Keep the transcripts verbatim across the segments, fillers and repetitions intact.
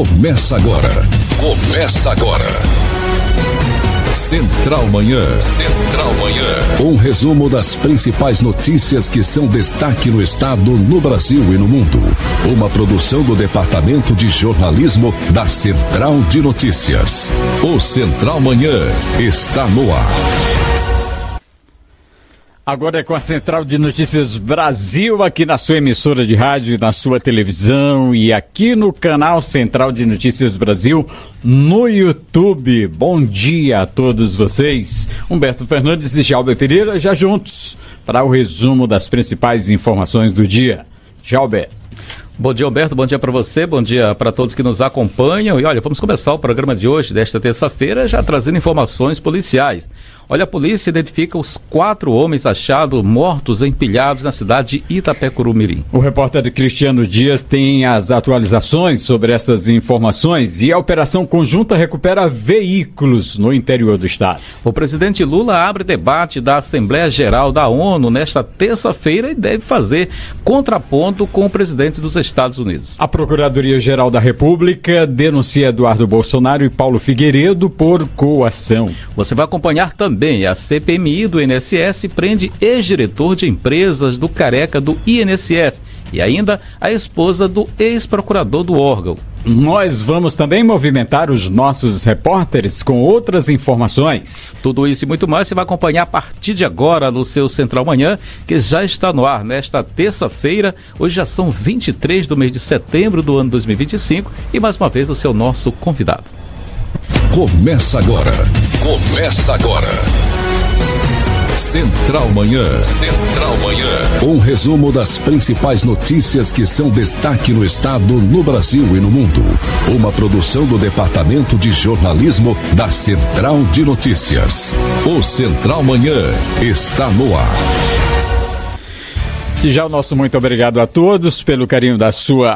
Começa agora. Começa agora. Central Manhã. Central Manhã. Um resumo das principais notícias que são destaque no estado, no Brasil e no mundo. Uma produção do Departamento de Jornalismo da Central de Notícias. O Central Manhã está no ar. Agora é com a Central de Notícias Brasil, aqui na sua emissora de rádio, na sua televisão e aqui no canal Central de Notícias Brasil no YouTube. Bom dia a todos vocês. Humberto Fernandes e Jalber Pereira já juntos para o resumo das principais informações do dia. Jalber. Bom dia, Humberto, bom dia para você, bom dia para todos que nos acompanham. E olha, vamos começar o programa de hoje, desta terça-feira, já trazendo informações policiais. Olha, a polícia identifica os quatro homens achados mortos empilhados na cidade de Itapecuru-Mirim. O repórter Cristiano Dias tem as atualizações sobre essas informações e a operação conjunta recupera veículos no interior do estado. O presidente Lula abre debate da Assembleia Geral da ONU nesta terça-feira e deve fazer contraponto com o presidente dos Estados Unidos. A Procuradoria-Geral da República denuncia Eduardo Bolsonaro e Paulo Figueiredo por coação. Você vai acompanhar também a C P M I do I N S S prende ex-diretor de empresas do Careca do I N S S e ainda a esposa do ex-procurador do órgão. Nós vamos também movimentar os nossos repórteres com outras informações. Tudo isso e muito mais você vai acompanhar a partir de agora no seu Central Manhã, que já está no ar nesta terça-feira. Hoje já são vinte e três do mês de setembro do ano dois mil e vinte e cinco e mais uma vez você é o nosso convidado. Começa agora. Começa agora. Central Manhã. Central Manhã. Um resumo das principais notícias que são destaque no estado, no Brasil e no mundo. Uma produção do Departamento de Jornalismo da Central de Notícias. O Central Manhã está no ar. E já o nosso muito obrigado a todos pelo carinho da sua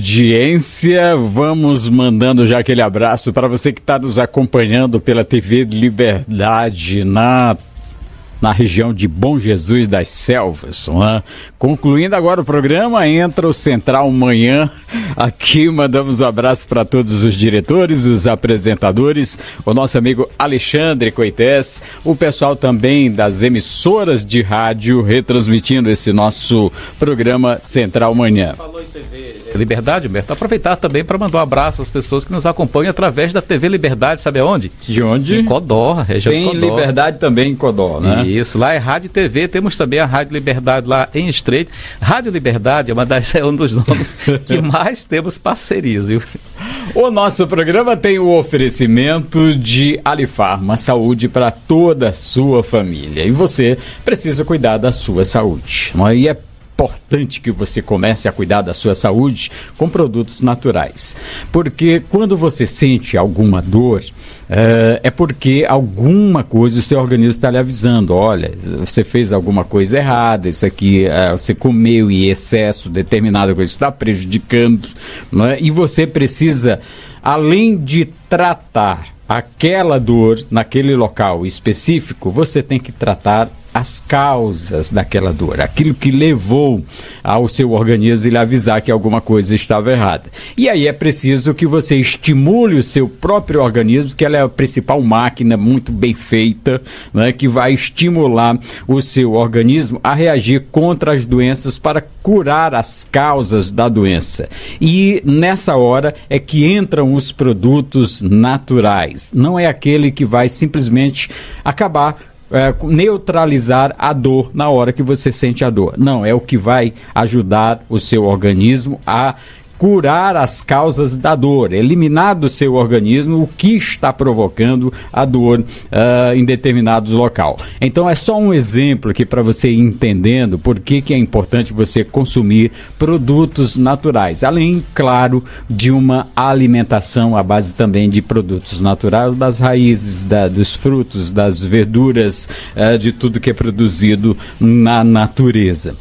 audiência. Vamos mandando já aquele abraço para você que está nos acompanhando pela T V Liberdade na na região de Bom Jesus das Selvas, né? Concluindo agora o programa, entra o Central Manhã. Aqui mandamos um abraço para todos os diretores, os apresentadores, o nosso amigo Alexandre Coités, o pessoal também das emissoras de rádio retransmitindo esse nosso programa Central Manhã. Falou em T V Liberdade, Humberto, aproveitar também para mandar um abraço às pessoas que nos acompanham através da T V Liberdade, sabe aonde? De onde? Em Codó, região Tem de Codó. Liberdade também em Codó, né? Isso, lá é Rádio e T V, temos também a Rádio Liberdade lá em Estreito. Rádio Liberdade é, uma das, é um dos nomes que mais temos parcerias, viu? O nosso programa tem o oferecimento de Alifarma, saúde para toda a sua família. E você precisa cuidar da sua saúde. E é importante que você comece a cuidar da sua saúde com produtos naturais. Porque quando você sente alguma dor, é, é porque alguma coisa o seu organismo está lhe avisando. Olha, você fez alguma coisa errada, isso aqui, é, você comeu em excesso, determinada coisa está prejudicando, né? E você precisa, além de tratar aquela dor naquele local específico, você tem que tratar as causas daquela dor, aquilo que levou ao seu organismo lhe avisar que alguma coisa estava errada. E aí é preciso que você estimule o seu próprio organismo, que ela é a principal máquina muito bem feita, né, que vai estimular o seu organismo a reagir contra as doenças para curar as causas da doença. E nessa hora é que entram os produtos naturais. Não é aquele que vai simplesmente acabar É, neutralizar a dor na hora que você sente a dor. Não, é o que vai ajudar o seu organismo a curar as causas da dor, eliminar do seu organismo o que está provocando a dor uh, em determinados locais. Então é só um exemplo aqui para você ir entendendo por que, que é importante você consumir produtos naturais, além, claro, de uma alimentação à base também de produtos naturais, das raízes, da, dos frutos, das verduras, uh, de tudo que é produzido na natureza.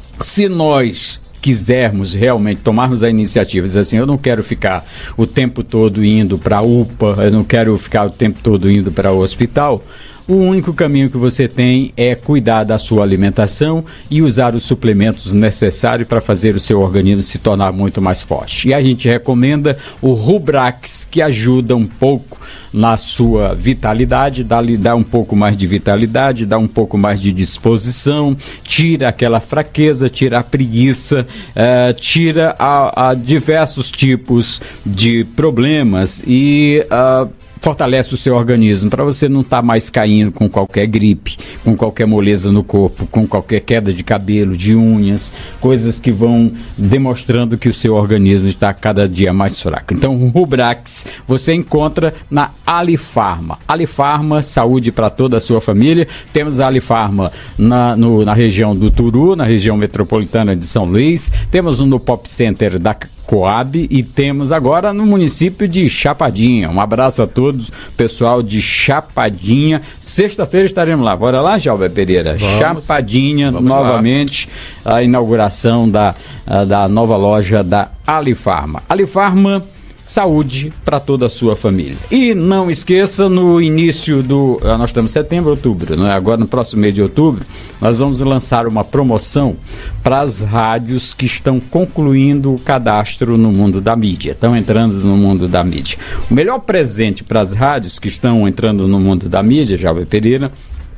Se nós quisermos realmente tomarmos a iniciativa, dizer assim, eu não quero ficar o tempo todo indo para a U P A, eu não quero ficar o tempo todo indo para o hospital, o único caminho que você tem é cuidar da sua alimentação e usar os suplementos necessários para fazer o seu organismo se tornar muito mais forte. E a gente recomenda o Rubrax, que ajuda um pouco na sua vitalidade, dá, dá um pouco mais de vitalidade, dá um pouco mais de disposição, tira aquela fraqueza, tira a preguiça, uh, tira a, a diversos tipos de problemas e uh, fortalece o seu organismo para você não estar tá mais caindo com qualquer gripe, com qualquer moleza no corpo, com qualquer queda de cabelo, de unhas, coisas que vão demonstrando que o seu organismo está cada dia mais fraco. Então, o Rubrax você encontra na Alifarma. Alifarma, saúde para toda a sua família. Temos a Alifarma na, no, na região do Turu, na região metropolitana de São Luís. Temos um no Pop Center da Coab e temos agora no município de Chapadinha. Um abraço a todos, pessoal de Chapadinha. Sexta-feira estaremos lá. Bora lá, Jalber Pereira? Vamos, Chapadinha, vamos novamente, lá. A inauguração da, da nova loja da Alifarma. Alifarma, saúde para toda a sua família. E não esqueça, no início do... Nós estamos em setembro, outubro, né? Agora no próximo mês de outubro, nós vamos lançar uma promoção para as rádios que estão concluindo o cadastro no mundo da mídia, estão entrando no mundo da mídia. O melhor presente para as rádios que estão entrando no mundo da mídia, Jalber Pereira,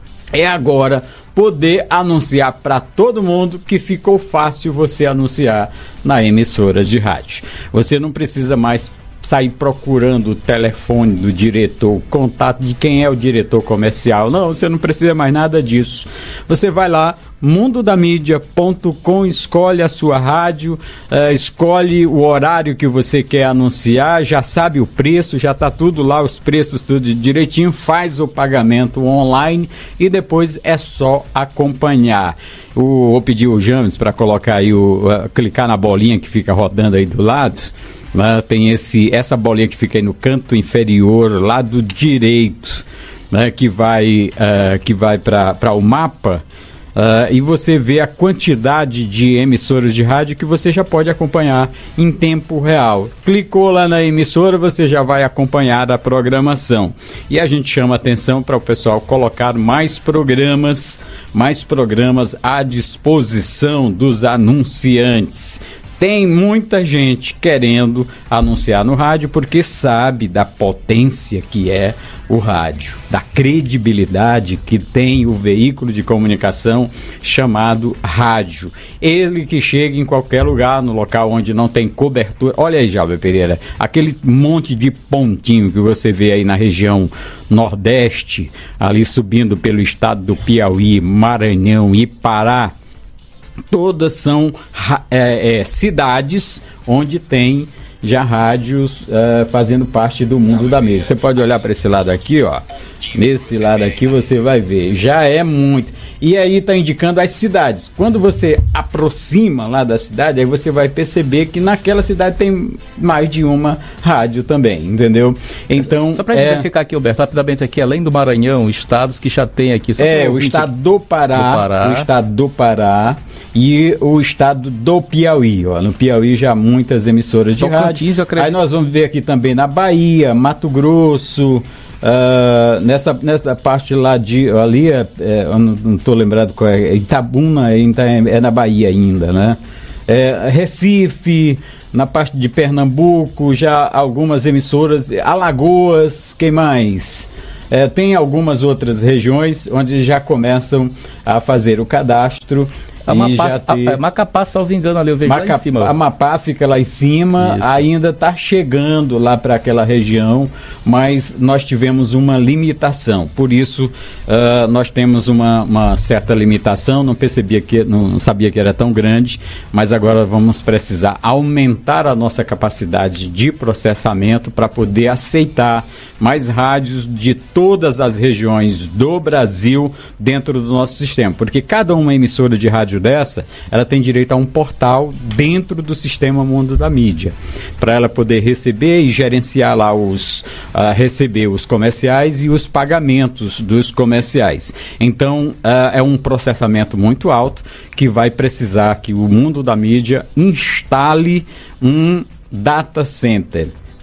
é agora poder anunciar para todo mundo que ficou fácil você anunciar na emissora de rádio. Você não precisa mais sair procurando o telefone do diretor, o contato de quem é o diretor comercial. Não, você não precisa mais nada disso. Você vai lá, mundo da mídia ponto com, escolhe a sua rádio, uh, escolhe o horário que você quer anunciar, já sabe o preço, já está tudo lá, os preços tudo direitinho, faz o pagamento online e depois é só acompanhar. O, vou pedir o James para colocar aí, o, uh, clicar na bolinha que fica rodando aí do lado. Né, tem esse, essa bolinha que fica aí no canto inferior, lado direito, né, que vai, uh, que vai para o mapa, uh, e você vê a quantidade de emissoras de rádio que você já pode acompanhar em tempo real. Clicou lá na emissora, você já vai acompanhar a programação. E a gente chama atenção para o pessoal colocar mais programas, mais programas à disposição dos anunciantes. Tem muita gente querendo anunciar no rádio porque sabe da potência que é o rádio, da credibilidade que tem o veículo de comunicação chamado rádio. Ele que chega em qualquer lugar, no local onde não tem cobertura. Olha aí, Jalber Pereira, aquele monte de pontinho que você vê aí na região nordeste, ali subindo pelo estado do Piauí, Maranhão e Pará. Todas são é, é, cidades onde tem já rádios uh, fazendo parte do mundo da mídia. Você pode olhar para esse lado aqui, ó. Nesse lado aqui você vai ver. Já é muito. E aí está indicando as cidades. Quando você aproxima lá da cidade, aí você vai perceber que naquela cidade tem mais de uma rádio também, entendeu? Então, só para é... identificar aqui, Alberto, rapidamente aqui, além do Maranhão, estados que já tem aqui. Só é, o estado do Pará, do Pará, o estado do Pará e o estado do Piauí. Ó. No Piauí já há muitas emissoras de rádio. Aí nós vamos ver aqui também na Bahia, Mato Grosso. Uh, nessa, nessa parte lá de ali é, é, eu não estou lembrado qual é, Itabuna é, é na Bahia ainda, né? É, Recife, na parte de Pernambuco, já algumas emissoras, Alagoas, quem mais? É, tem algumas outras regiões onde já começam a fazer o cadastro. A Amapá, ter... a, Macapá, salvo engano, ali eu vejo Macapá, lá em cima. A Amapá fica lá em cima, isso. Ainda está chegando lá para aquela região, mas nós tivemos uma limitação. Por isso, uh, nós temos uma, uma certa limitação, não percebia que, não sabia que era tão grande, mas agora vamos precisar aumentar a nossa capacidade de processamento para poder aceitar mais rádios de todas as regiões do Brasil dentro do nosso sistema, porque cada uma emissora de rádio dessa, ela tem direito a um portal dentro do sistema Mundo da Mídia, para ela poder receber e gerenciar lá os, uh, receber os comerciais e os pagamentos dos comerciais. Então, uh, é um processamento muito alto que vai precisar que o Mundo da Mídia instale um data center.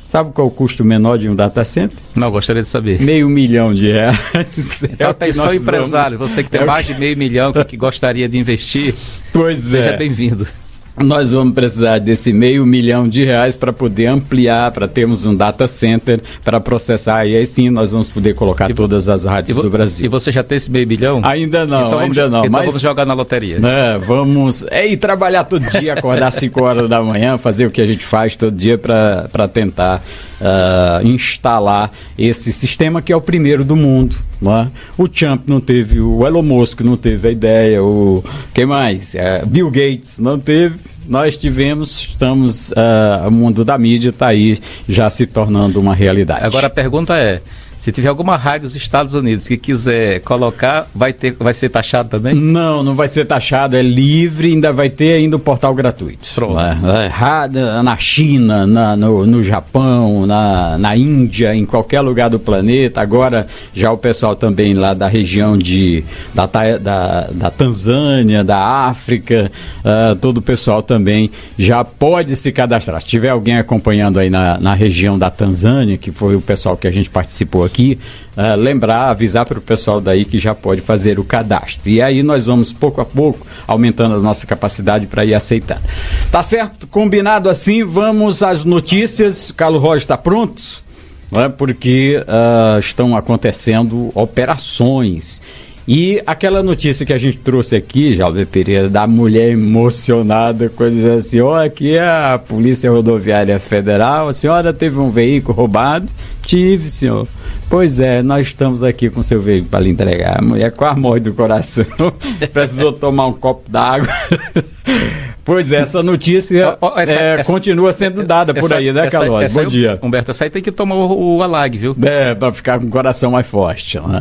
Sabe qual é o custo menor de um data center? Não, gostaria de saber. Meio milhão de reais. Então, é atenção, empresário, vamos... você que tem é mais que... de meio milhão que, que gostaria de investir, pois seja é. bem-vindo. Nós vamos precisar desse meio milhão de reais para poder ampliar, para termos um data center para processar, e aí sim nós vamos poder colocar e todas as rádios vo- do Brasil. E você já tem esse meio milhão? Ainda não, então ainda vamos, não. Então mas, vamos jogar na loteria. Né, vamos é, ir trabalhar todo dia, acordar às cinco horas da manhã, fazer o que a gente faz todo dia para tentar uh, instalar esse sistema que é o primeiro do mundo. Né? O Trump não teve, o Elon Musk não teve a ideia, o quem mais? Uh, Bill Gates não teve. Nós tivemos, estamos, uh, o mundo da mídia está aí já se tornando uma realidade. Agora a pergunta é, se tiver alguma rádio dos Estados Unidos que quiser colocar, vai, ter, vai ser taxado também? Não, não vai ser taxado, é livre, ainda vai ter ainda o portal gratuito. Pronto. É, na China, na, no, no Japão, na, na Índia, em qualquer lugar do planeta. Agora já o pessoal também lá da região de, da, da, da Tanzânia, da África, uh, todo o pessoal também já pode se cadastrar. Se tiver alguém acompanhando aí na, na região da Tanzânia, que foi o pessoal que a gente participou aqui, uh, lembrar, avisar para o pessoal daí que já pode fazer o cadastro. E aí nós vamos pouco a pouco aumentando a nossa capacidade para ir aceitando. Tá certo? Combinado assim, vamos às notícias. Carlos Roger está pronto? Não é? Porque uh, estão acontecendo operações. E aquela notícia que a gente trouxe aqui, Jalber Pereira, da mulher emocionada, quando assim, ó, aqui é a Polícia Rodoviária Federal, a senhora teve um veículo roubado? Tive, senhor. Pois é, nós estamos aqui com o seu veículo para lhe entregar. A mulher quase morre do coração, precisou tomar um copo d'água. Pois é, essa notícia oh, oh, essa, é, essa, continua sendo dada essa, por aí, né, Carlos? Bom dia. Humberto, essa aí tem que tomar o, o Alag, viu? É, para ficar com o coração mais forte, né?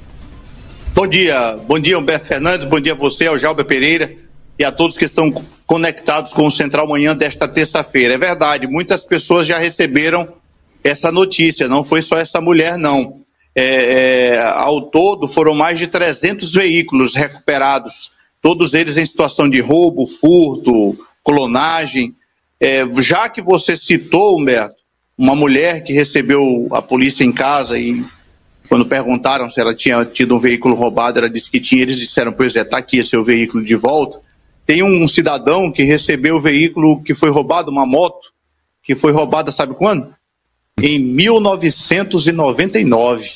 Bom dia, bom dia Humberto Fernandes, bom dia a você, ao Jalber Pereira e a todos que estão conectados com o Central Manhã desta terça-feira. É verdade, muitas pessoas já receberam essa notícia, não foi só essa mulher não. É, é, ao todo foram mais de trezentos veículos recuperados, todos eles em situação de roubo, furto, clonagem. É, já que você citou, Humberto, uma mulher que recebeu a polícia em casa e quando perguntaram se ela tinha tido um veículo roubado, ela disse que tinha, eles disseram, pois é, está aqui esse seu veículo de volta. Tem um cidadão que recebeu o veículo que foi roubado, uma moto, que foi roubada, sabe quando? Em mil novecentos e noventa e nove.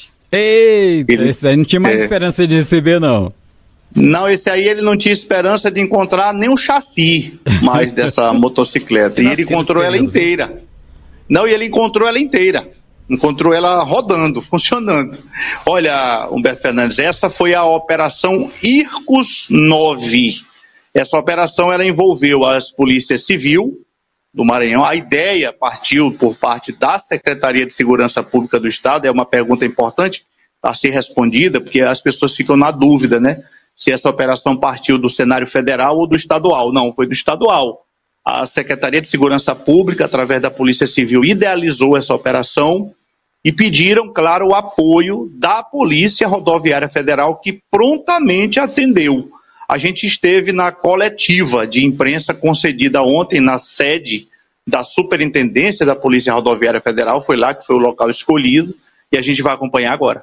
Eita, ele, esse aí não tinha mais é, esperança de receber, não. Não, esse aí ele não tinha esperança de encontrar nem um chassi mais dessa motocicleta. E ele encontrou ela inteira. Não, e ele encontrou ela inteira. Encontrou ela rodando, funcionando. Olha, Humberto Fernandes, essa foi a Operação Ircus nove. Essa operação ela envolveu as polícias civil do Maranhão. A ideia partiu por parte da Secretaria de Segurança Pública do Estado. É uma pergunta importante a ser respondida, porque as pessoas ficam na dúvida, né? Se essa operação partiu do cenário federal ou do estadual. Não, foi do estadual. A Secretaria de Segurança Pública, através da Polícia Civil, idealizou essa operação e pediram, claro, o apoio da Polícia Rodoviária Federal, que prontamente atendeu. A gente esteve na coletiva de imprensa concedida ontem na sede da Superintendência da Polícia Rodoviária Federal, foi lá que foi o local escolhido, e a gente vai acompanhar agora.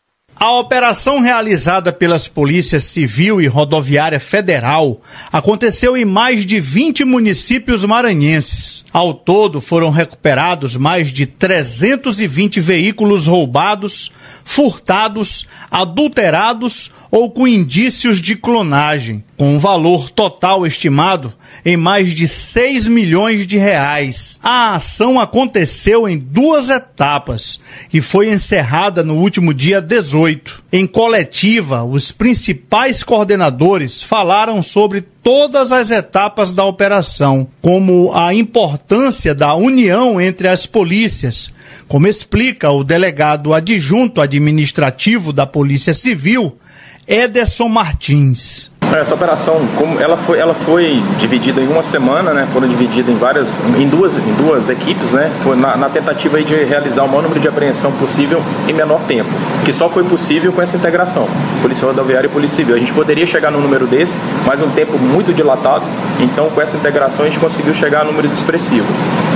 A operação realizada pelas Polícias Civil e Rodoviária Federal aconteceu em mais de vinte municípios maranhenses. Ao todo, foram recuperados mais de trezentos e vinte veículos roubados, furtados, adulterados ou com indícios de clonagem, com um valor total estimado em mais de seis milhões de reais. A ação aconteceu em duas etapas e foi encerrada no último dia dezoito. Em coletiva, os principais coordenadores falaram sobre todas as etapas da operação, como a importância da união entre as polícias, como explica o delegado adjunto administrativo da Polícia Civil, Ederson Martins. Essa operação, como ela foi, ela foi dividida em uma semana, né? Foram divididas em várias, em duas, em duas equipes, né? Foi na, na tentativa aí de realizar o maior número de apreensão possível em menor tempo, que só foi possível com essa integração, Polícia Rodoviária e Polícia Civil. A gente poderia chegar num número desse, mas um tempo muito dilatado. Então, com essa integração, a gente conseguiu chegar a números expressivos.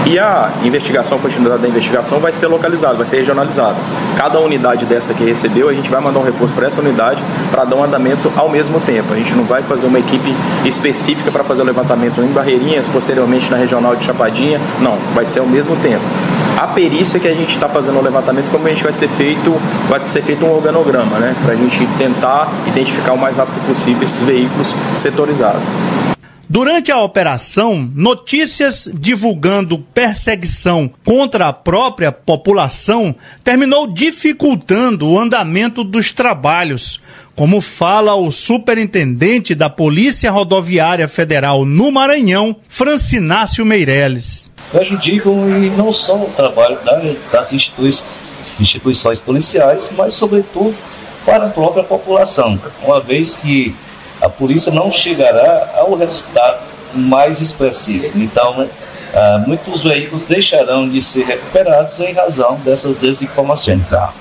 E a investigação, a continuidade da investigação vai ser localizada, vai ser regionalizada. Cada unidade dessa que recebeu, a gente vai mandar um reforço para essa unidade para dar um andamento ao mesmo tempo. A gente não vai fazer uma equipe específica para fazer o levantamento em Barreirinhas, posteriormente na regional de Chapadinha. Não, vai ser ao mesmo tempo. A perícia que a gente está fazendo o levantamento, como a gente vai ser feito, vai ser feito um organograma, né? Para a gente tentar identificar o mais rápido possível esses veículos setorizados. Durante a operação, notícias divulgando perseguição contra a própria população terminou dificultando o andamento dos trabalhos, como fala o superintendente da Polícia Rodoviária Federal no Maranhão, Francinácio Meirelles. Prejudicam e não só o trabalho das instituições, instituições policiais, mas sobretudo para a própria população, uma vez que a polícia não chegará ao resultado mais expressivo. Então, né, ah, muitos veículos deixarão de ser recuperados em razão dessas desinformações.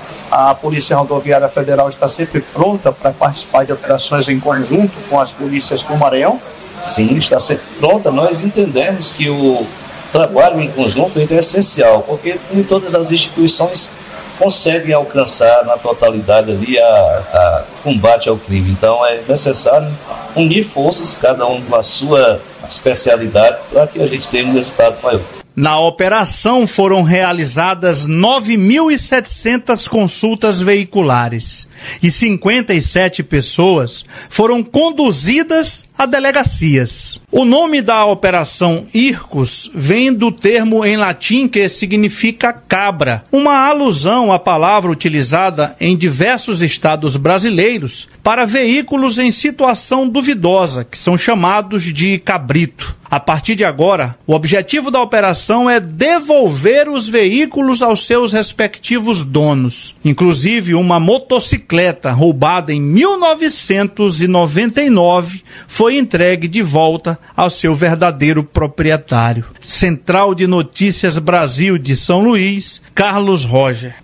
A Polícia Rodoviária Federal está sempre pronta para participar de operações em conjunto com as polícias do Maranhão? Sim, está sempre pronta. Nós entendemos que o trabalho em conjunto é essencial, porque nem todas as instituições conseguem alcançar na totalidade ali a, a combate ao crime. Então é necessário unir forças, cada um com a sua especialidade, para que a gente tenha um resultado maior. Na operação foram realizadas nove mil e setecentas consultas veiculares e cinquenta e sete pessoas foram conduzidas a delegacias. O nome da operação Ircus vem do termo em latim que significa cabra, uma alusão à palavra utilizada em diversos estados brasileiros para veículos em situação duvidosa, que são chamados de cabrito. A partir de agora, o objetivo da operação é devolver os veículos aos seus respectivos donos. Inclusive, uma motocicleta roubada em mil novecentos e noventa e nove foi entregue de volta ao seu verdadeiro proprietário. Central de Notícias Brasil de São Luís, Carlos Roger.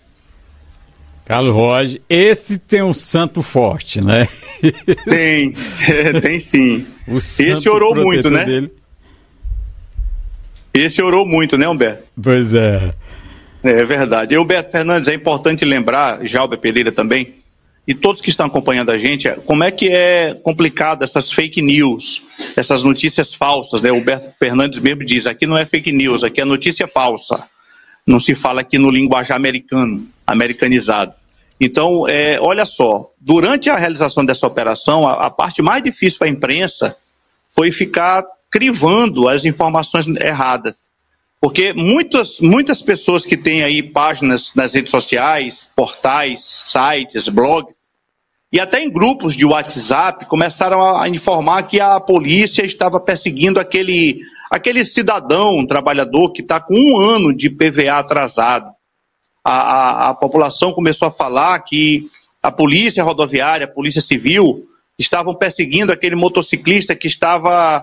Carlos Roger, esse tem um santo forte, né? Tem, tem sim. O esse orou muito, né? Dele. Esse orou muito, né, Humberto? Pois é. É verdade. E, Humberto Fernandes, é importante lembrar, Jalber Pereira também, e todos que estão acompanhando a gente, como é que é complicado essas fake news, essas notícias falsas, né? O Humberto Fernandes mesmo diz, aqui não é fake news, aqui é notícia falsa. Não se fala aqui no linguajar americano, americanizado. Então, é, olha só, durante a realização dessa operação, a, a parte mais difícil para a imprensa foi ficar crivando as informações erradas. Porque muitas, muitas pessoas que têm aí páginas nas redes sociais, portais, sites, blogs, e até em grupos de WhatsApp, começaram a, a informar que a polícia estava perseguindo aquele, aquele cidadão, um trabalhador que está com um ano de P V A atrasado. A, a, a população começou a falar que a polícia rodoviária, a polícia civil, estavam perseguindo aquele motociclista que estava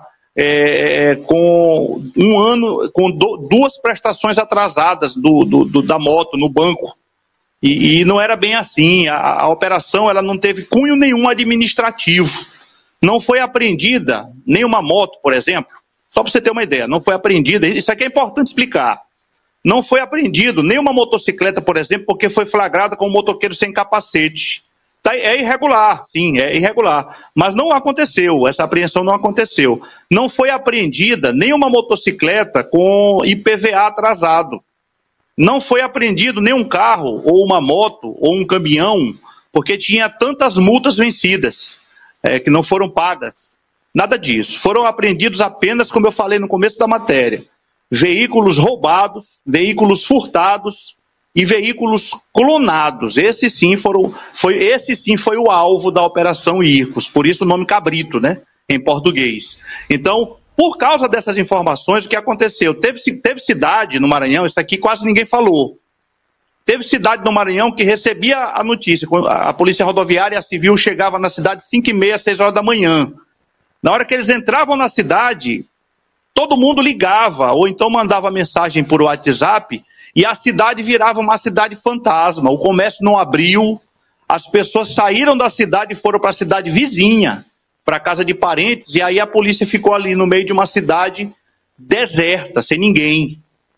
é, com um ano, com do, duas prestações atrasadas do, do, do, da moto no banco. E, e não era bem assim. A, a operação ela não teve cunho nenhum administrativo. Não foi apreendida nenhuma moto, por exemplo. Só para você ter uma ideia, não foi apreendida. Isso aqui é importante explicar. Não foi apreendido nenhuma motocicleta, por exemplo, porque foi flagrada com um motoqueiro sem capacete. Tá, é irregular, sim, é irregular. Mas não aconteceu, essa apreensão não aconteceu. Não foi apreendida nenhuma motocicleta com I P V A atrasado. Não foi apreendido nenhum carro, ou uma moto, ou um caminhão, porque tinha tantas multas vencidas, é, que não foram pagas. Nada disso. Foram apreendidos apenas, como eu falei no começo da matéria, veículos roubados, veículos furtados e veículos clonados. Esse sim, foram, foi, esse sim foi o alvo da Operação Ircus, por isso o nome cabrito, né, em português. Então, por causa dessas informações, o que aconteceu? Teve, teve cidade no Maranhão, isso aqui quase ninguém falou, teve cidade no Maranhão que recebia a notícia, a Polícia Rodoviária e a Civil chegava na cidade cinco e meia, seis horas da manhã. Na hora que eles entravam na cidade, todo mundo ligava, ou então mandava mensagem por WhatsApp, e a cidade virava uma cidade fantasma. O comércio não abriu, as pessoas saíram da cidade e foram para a cidade vizinha, para a casa de parentes, e aí a polícia ficou ali no meio de uma cidade deserta, sem ninguém.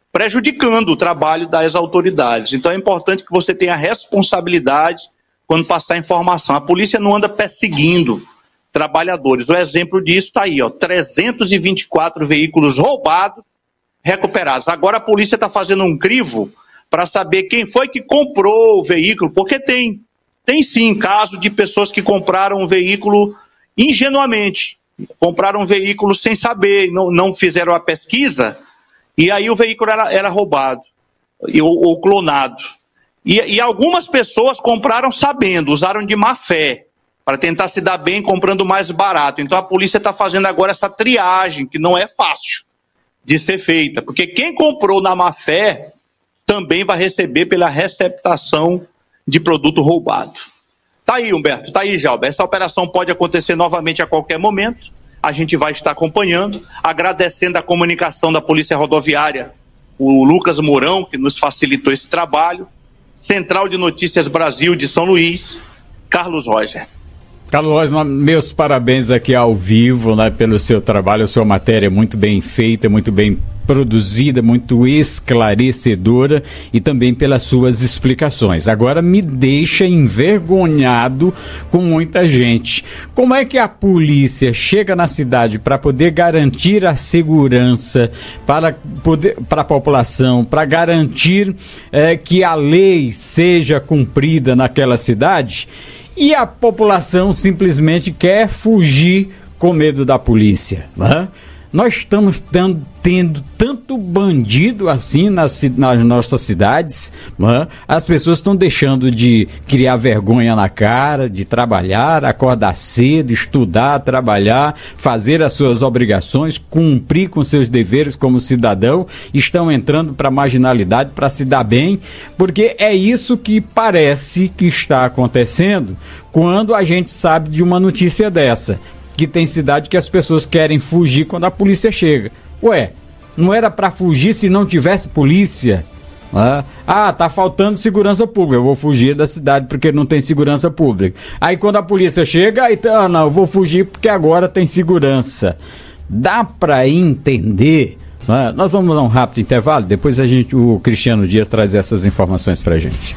prejudicando o trabalho das autoridades. Então é importante que você tenha responsabilidade quando passar informação. A polícia não anda perseguindo trabalhadores. O exemplo disso está aí, ó, trezentos e vinte e quatro veículos roubados, recuperados. Agora a polícia está fazendo um crivo para saber quem foi que comprou o veículo, porque tem, tem sim caso de pessoas que compraram um veículo ingenuamente, compraram um veículo sem saber, não, não fizeram a pesquisa, e aí o veículo era, era roubado, ou, ou clonado. E, e algumas pessoas compraram sabendo, usaram de má fé, para tentar se dar bem comprando mais barato. Então a polícia está fazendo agora essa triagem, que não é fácil de ser feita, porque quem comprou na má fé também vai receber pela receptação de produto roubado. Tá aí, Humberto, tá aí, Jalber. Essa operação pode acontecer novamente a qualquer momento. A gente vai estar acompanhando, agradecendo a comunicação da Polícia Rodoviária, o Lucas Mourão, que nos facilitou esse trabalho. Central de Notícias Brasil de São Luís, Carlos Roger. Carlos, meus parabéns aqui ao vivo, né, pelo seu trabalho. A sua matéria é muito bem feita, muito bem produzida, muito esclarecedora e também pelas suas explicações. Agora me deixa envergonhado com muita gente. Como é que a polícia chega na cidade para poder garantir a segurança para, poder, para a população, para garantir é, que a lei seja cumprida naquela cidade? E a população simplesmente quer fugir com medo da polícia, né? Nós estamos tendo, tendo tanto bandido assim nas, nas nossas cidades, né? As pessoas estão deixando de criar vergonha na cara, de trabalhar, acordar cedo, estudar, trabalhar, fazer as suas obrigações, cumprir com seus deveres como cidadão, estão entrando para a marginalidade para se dar bem, porque é isso que parece que está acontecendo quando a gente sabe de uma notícia dessa. Que tem cidade que as pessoas querem fugir quando a polícia chega. Ué, não era para fugir se não tivesse polícia? Ah, ah, tá faltando segurança pública, eu vou fugir da cidade porque não tem segurança pública. Aí quando a polícia chega, aí, ah, não, eu vou fugir porque agora tem segurança. Dá para entender? Ah, nós vamos dar um rápido intervalo, depois a gente, o Cristiano Dias traz essas informações pra gente.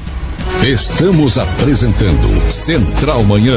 Estamos apresentando Central Manhã.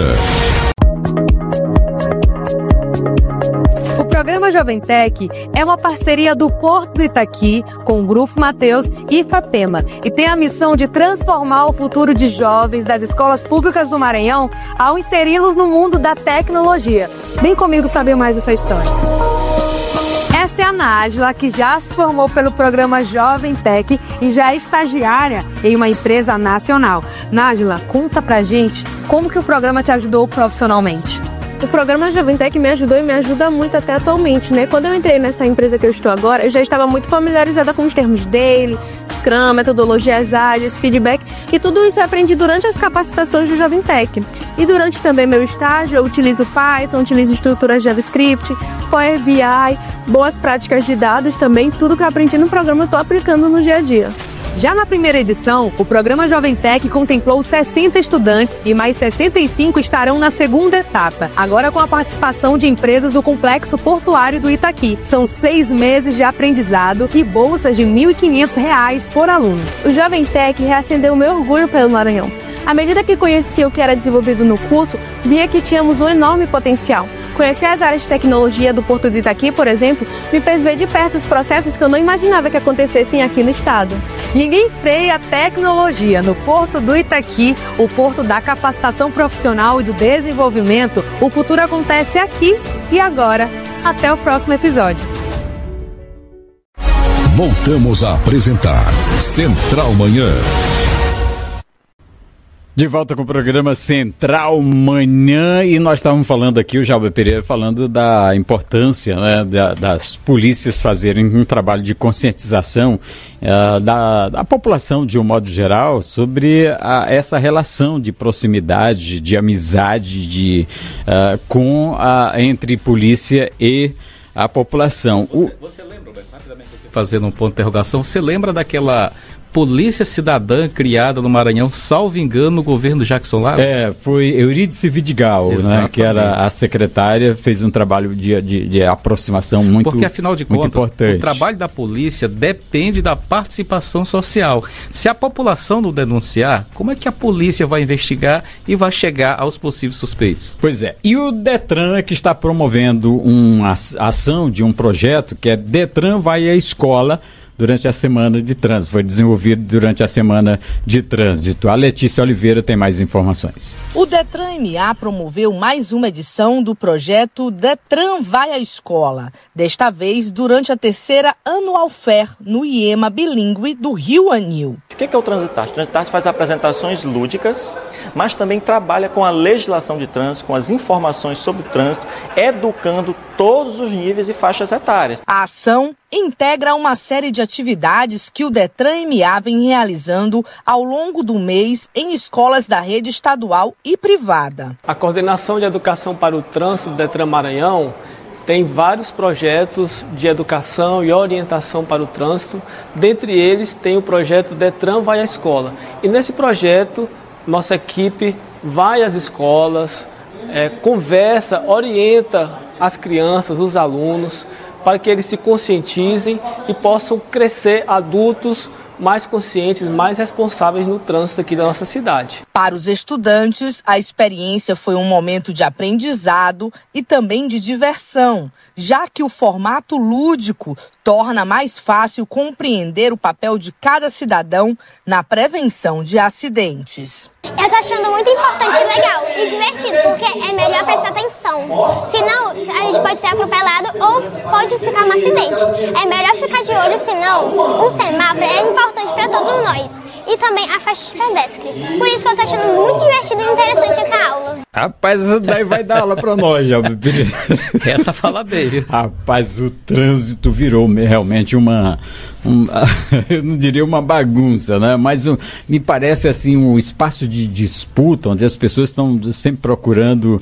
O programa Jovem Tech é uma parceria do Porto do Itaqui com o Grupo Mateus e Ifapema e tem a missão de transformar o futuro de jovens das escolas públicas do Maranhão ao inseri-los no mundo da tecnologia. Vem comigo saber mais dessa história. Essa é a Nájila, que já se formou pelo programa Jovem Tech e já é estagiária em uma empresa nacional. Nájila, conta pra gente como que o programa te ajudou profissionalmente. O programa Jovem Tech me ajudou e me ajuda muito até atualmente, né? Quando eu entrei nessa empresa que eu estou agora, eu já estava muito familiarizada com os termos Daily, Scrum, metodologias ágeis, feedback, e tudo isso eu aprendi durante as capacitações do Jovem Tech. E durante também meu estágio, eu utilizo Python, utilizo estruturas JavaScript, Power B I, boas práticas de dados também, tudo que eu aprendi no programa eu estou aplicando no dia a dia. Já na primeira edição, o programa Jovem Tech contemplou sessenta estudantes e mais sessenta e cinco estarão na segunda etapa, agora com a participação de empresas do Complexo Portuário do Itaqui. São seis meses de aprendizado e bolsas de mil e quinhentos reais por aluno. O Jovem Tech reacendeu o meu orgulho pelo Maranhão. À medida que conhecia o que era desenvolvido no curso, via que tínhamos um enorme potencial. Conhecer as áreas de tecnologia do Porto do Itaqui, por exemplo, me fez ver de perto os processos que eu não imaginava que acontecessem aqui no estado. Ninguém freia a tecnologia. No Porto do Itaqui, o porto da capacitação profissional e do desenvolvimento, o futuro acontece aqui e agora. Até o próximo episódio. Voltamos a apresentar Central Manhã. De volta com o programa Central Manhã, e nós estávamos falando aqui, o Jalber Pereira falando da importância, né, da, das polícias fazerem um trabalho de conscientização uh, da, da população de um modo geral sobre a, essa relação de proximidade, de amizade de, uh, com a, entre polícia e a população. Você, você lembra, rapidamente, fazendo um ponto de interrogação, você lembra daquela Polícia Cidadã criada no Maranhão, salvo engano, no governo Jackson Lara? É, foi Eurídice Vidigal, né, que era a secretária, fez um trabalho de, de, de aproximação muito importante. Porque, afinal de contas, o trabalho da polícia depende da participação social. Se a população não denunciar, como é que a polícia vai investigar e vai chegar aos possíveis suspeitos? Pois é. E o Detran, que está promovendo uma ação de um projeto que é Detran vai à escola durante a semana de trânsito. Foi desenvolvido durante a semana de trânsito. A Letícia Oliveira tem mais informações. O Detran M A promoveu mais uma edição do projeto Detran Vai à Escola. Desta vez, durante a terceira Anual Fair, no IEMA bilíngue do Rio Anil. O que é o Transitarte? O Transitarte faz apresentações lúdicas, mas também trabalha com a legislação de trânsito, com as informações sobre o trânsito, educando todos os níveis e faixas etárias. A ação integra uma série de atividades que o Detran M A vem realizando ao longo do mês em escolas da rede estadual e privada. A Coordenação de Educação para o Trânsito do Detran Maranhão tem vários projetos de educação e orientação para o trânsito. Dentre eles tem o projeto Detran Vai à Escola. E nesse projeto, nossa equipe vai às escolas, é, conversa, orienta as crianças, os alunos, para que eles se conscientizem e possam crescer adultos mais conscientes, mais responsáveis no trânsito aqui da nossa cidade. Para os estudantes, a experiência foi um momento de aprendizado e também de diversão, já que o formato lúdico torna mais fácil compreender o papel de cada cidadão na prevenção de acidentes. Eu tô achando muito importante e legal e divertido, porque é melhor prestar atenção. Senão, a gente pode ser atropelado ou pode ficar um acidente. É melhor ficar de olho, senão o semáforo é importante para todos nós. E também a faixa de pedestre. Por isso que eu tô achando muito divertido e interessante essa aula. Rapaz, essa daí vai dar aula pra nós, já. Essa fala bem. Rapaz, o trânsito virou realmente uma... Um, eu não diria uma bagunça, né? Mas um, me parece assim um espaço de disputa onde as pessoas estão sempre procurando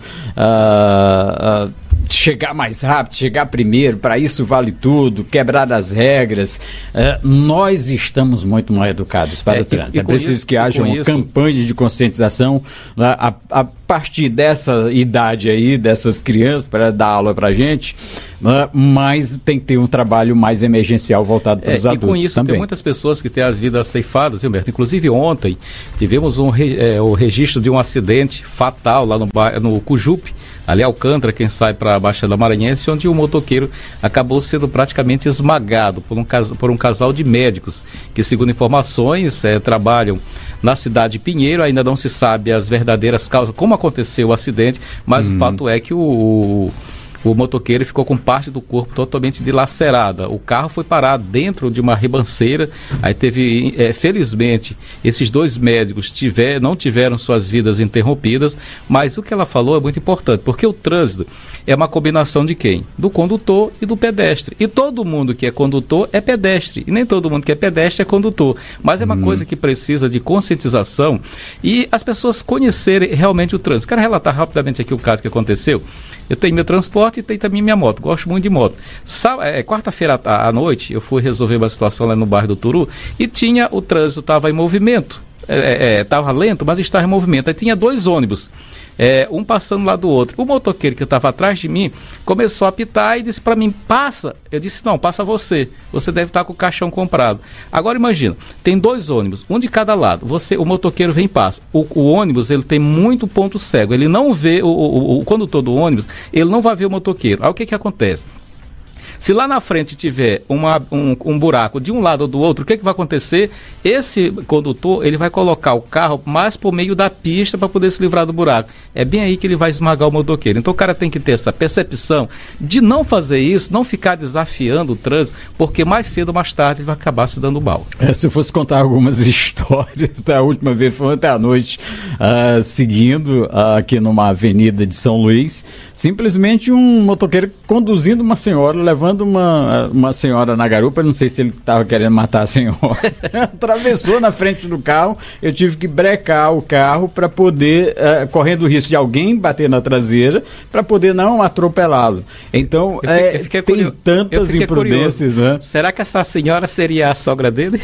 uh, uh, chegar mais rápido, chegar primeiro. Para isso vale tudo, quebrar as regras. Uh, nós estamos muito mal educados para é, o trânsito. É preciso isso, que haja uma isso... campanha de conscientização, né? a, a partir dessa idade aí, dessas crianças, para dar aula para a gente. Uh, mas tem que ter um trabalho mais emergencial voltado para os é, adultos. E com isso também. Tem muitas pessoas que têm as vidas ceifadas, viu, Humberto? Inclusive ontem tivemos um, é, o registro de um acidente fatal lá no, no Cujupe, ali Alcântara, quem sai para a Baixada Maranhense, onde o motoqueiro acabou sendo praticamente esmagado por um, por um casal de médicos que, segundo informações, é, trabalham na cidade de Pinheiro. Ainda não se sabe as verdadeiras causas, como aconteceu o acidente, mas uhum. o fato é que o... o O motoqueiro ficou com parte do corpo totalmente dilacerada. O carro foi parar dentro de uma ribanceira. Aí teve, é, felizmente, esses dois médicos tiver, não tiveram suas vidas interrompidas. Mas o que ela falou é muito importante, porque o trânsito é uma combinação de quem? Do condutor e do pedestre. E todo mundo que é condutor é pedestre. E nem todo mundo que é pedestre é condutor. Mas é uma hum. coisa que precisa de conscientização e as pessoas conhecerem realmente o trânsito. Quero relatar rapidamente aqui o caso que aconteceu. Eu tenho meu transporte e tenho também minha moto. Gosto muito de moto. Sá, é, quarta-feira à, à noite, eu fui resolver uma situação lá no bairro do Turu e tinha o trânsito, estava em movimento. Estava é, é, lento, mas estava em movimento. Aí tinha dois ônibus, é, um passando lá do outro. O motoqueiro que estava atrás de mim começou a apitar e disse para mim, passa. Eu disse, não, passa você. Você deve estar com o caixão comprado. Agora imagina, tem dois ônibus, um de cada lado. Você, o motoqueiro vem e passa. O, o ônibus, ele tem muito ponto cego. Ele não vê, o, o, o condutor do ônibus, ele não vai ver o motoqueiro. Aí o que que acontece? Se lá na frente tiver uma, um, um buraco de um lado ou do outro, o que, que vai acontecer? Esse condutor, ele vai colocar o carro mais por meio da pista para poder se livrar do buraco. É bem aí que ele vai esmagar o motoqueiro. Então o cara tem que ter essa percepção de não fazer isso, não ficar desafiando o trânsito, porque mais cedo ou mais tarde ele vai acabar se dando mal. É, se eu fosse contar algumas histórias, da última vez foi ontem à noite, uh, seguindo uh, aqui numa avenida de São Luís, simplesmente um motoqueiro conduzindo uma senhora, levando atropelando uma, uma senhora na garupa, não sei se ele estava querendo matar a senhora. Atravessou na frente do carro, eu tive que brecar o carro para poder, uh, correndo o risco de alguém bater na traseira, para poder não atropelá-lo. Então, eu é, fiquei, eu tem curioso, tantas imprudências, né? Será que essa senhora seria a sogra dele?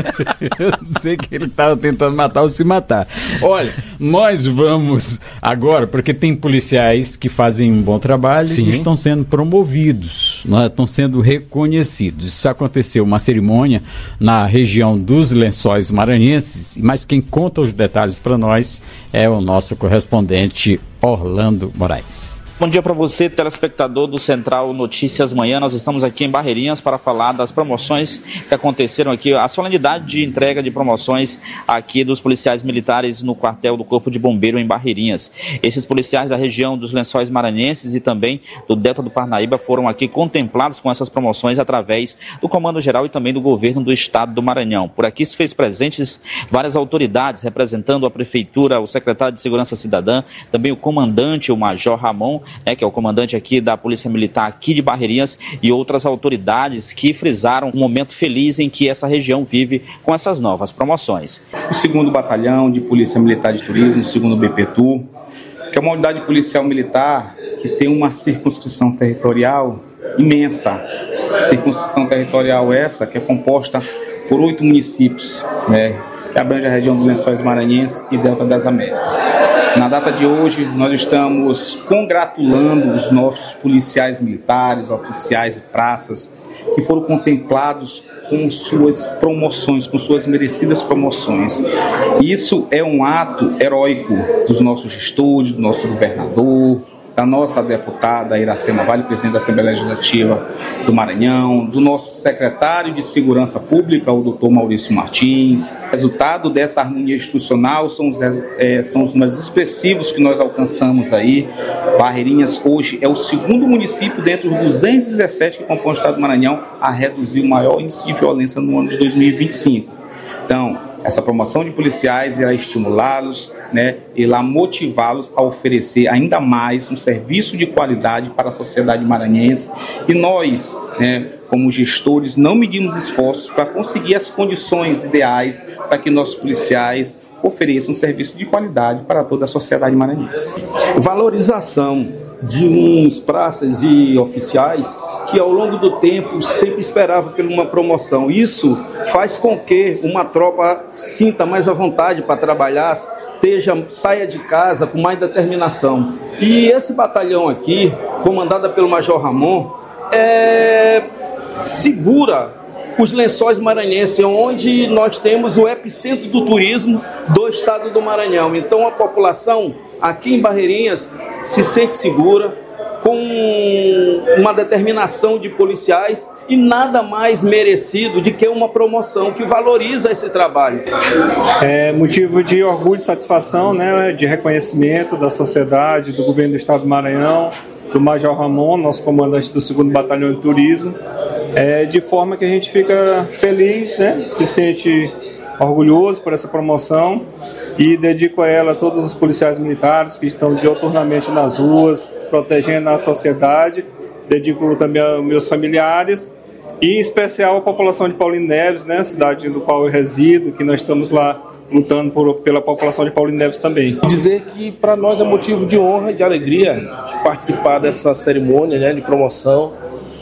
Eu sei que ele estava tentando matar ou se matar. Olha, nós vamos agora, porque tem policiais que fazem um bom trabalho Sim. e estão sendo promovidos, né? Estão sendo reconhecidos. Isso aconteceu uma cerimônia na região dos Lençóis Maranhenses, mas quem conta os detalhes para nós é o nosso correspondente Orlando Moraes. Bom dia para você, telespectador do Central Notícias Manhã. Nós estamos aqui em Barreirinhas para falar das promoções que aconteceram aqui, a solenidade de entrega de promoções aqui dos policiais militares no quartel do Corpo de Bombeiro em Barreirinhas. Esses policiais da região dos Lençóis Maranhenses e também do Delta do Parnaíba foram aqui contemplados com essas promoções através do Comando Geral e também do Governo do Estado do Maranhão. Por aqui se fez presentes várias autoridades representando a Prefeitura, o secretário de Segurança Cidadã, também o comandante, o Major Ramon, É, que é o comandante aqui da Polícia Militar aqui de Barreirinhas, e outras autoridades que frisaram um momento feliz em que essa região vive com essas novas promoções. O segundo Batalhão de Polícia Militar de Turismo, o segundo B P T U, que é uma unidade policial militar que tem uma circunscrição territorial imensa. Circunscrição territorial essa que é composta por oito municípios, né, que abrange a região dos Lençóis Maranhenses e Delta das Américas. Na data de hoje, nós estamos congratulando os nossos policiais militares, oficiais e praças que foram contemplados com suas promoções, com suas merecidas promoções. Isso é um ato heróico dos nossos gestores, do nosso governador, da nossa deputada Iracema Vale, presidente da Assembleia Legislativa do Maranhão, do nosso secretário de Segurança Pública, o doutor Maurício Martins. O resultado dessa harmonia institucional são os, é, são os números expressivos que nós alcançamos aí. Barreirinhas hoje é o segundo município dentro dos duzentos e dezessete que compõem o estado do Maranhão a reduzir o maior índice de violência no ano de dois mil e vinte e cinco. Então, essa promoção de policiais irá estimulá-los, né, irá motivá-los a oferecer ainda mais um serviço de qualidade para a sociedade maranhense. E nós, né, como gestores, não medimos esforços para conseguir as condições ideais para que nossos policiais ofereçam um serviço de qualidade para toda a sociedade maranhense. Valorização de uns praças e oficiais que ao longo do tempo sempre esperavam por uma promoção. Isso faz com que uma tropa sinta mais à vontade para trabalhar, esteja, saia de casa com mais determinação. E esse batalhão aqui, comandado pelo Major Ramon, é, segura os Lençóis Maranhenses, onde nós temos o epicentro do turismo do estado do Maranhão. Então a população aqui em Barreirinhas se sente segura, com uma determinação de policiais e nada mais merecido de que uma promoção que valoriza esse trabalho. É motivo de orgulho e satisfação, né, de reconhecimento da sociedade, do governo do estado do Maranhão, do Major Ramon, nosso comandante do segundo Batalhão de Turismo, é, de forma que a gente fica feliz, né, se sente orgulhoso por essa promoção e dedico a ela a todos os policiais militares que estão diuturnamente nas ruas, protegendo a sociedade. Dedico também aos meus familiares e em especial a população de Paulino Neves, né, cidade do qual eu resido, que nós estamos lá lutando por, pela população de Paulino Neves também. Dizer que para nós é motivo de honra e de alegria de participar dessa cerimônia, né, de promoção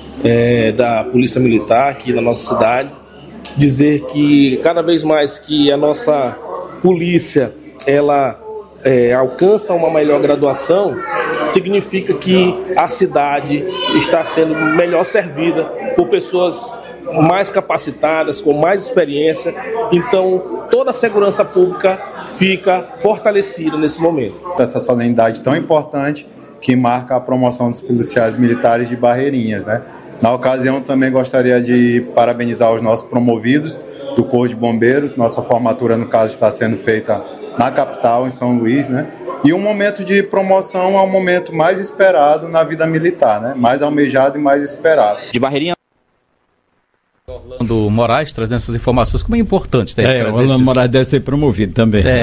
é, da Polícia Militar aqui na nossa cidade. Dizer que cada vez mais que a nossa polícia ela é, alcança uma melhor graduação, significa que a cidade está sendo melhor servida por pessoas mais capacitadas, com mais experiência. Então toda a segurança pública fica fortalecida nesse momento. Essa solenidade tão importante que marca a promoção dos policiais militares de Barreirinhas, né? Na ocasião também gostaria de parabenizar os nossos promovidos do Corpo de Bombeiros. Nossa formatura, no caso, está sendo feita na capital, em São Luís, né? E um momento de promoção é o momento mais esperado na vida militar, né? Mais almejado e mais esperado. De Barreirinha. Orlando Moraes trazendo essas informações, como é importante. Tá? É, o Orlando esses... Moraes deve ser promovido também. É.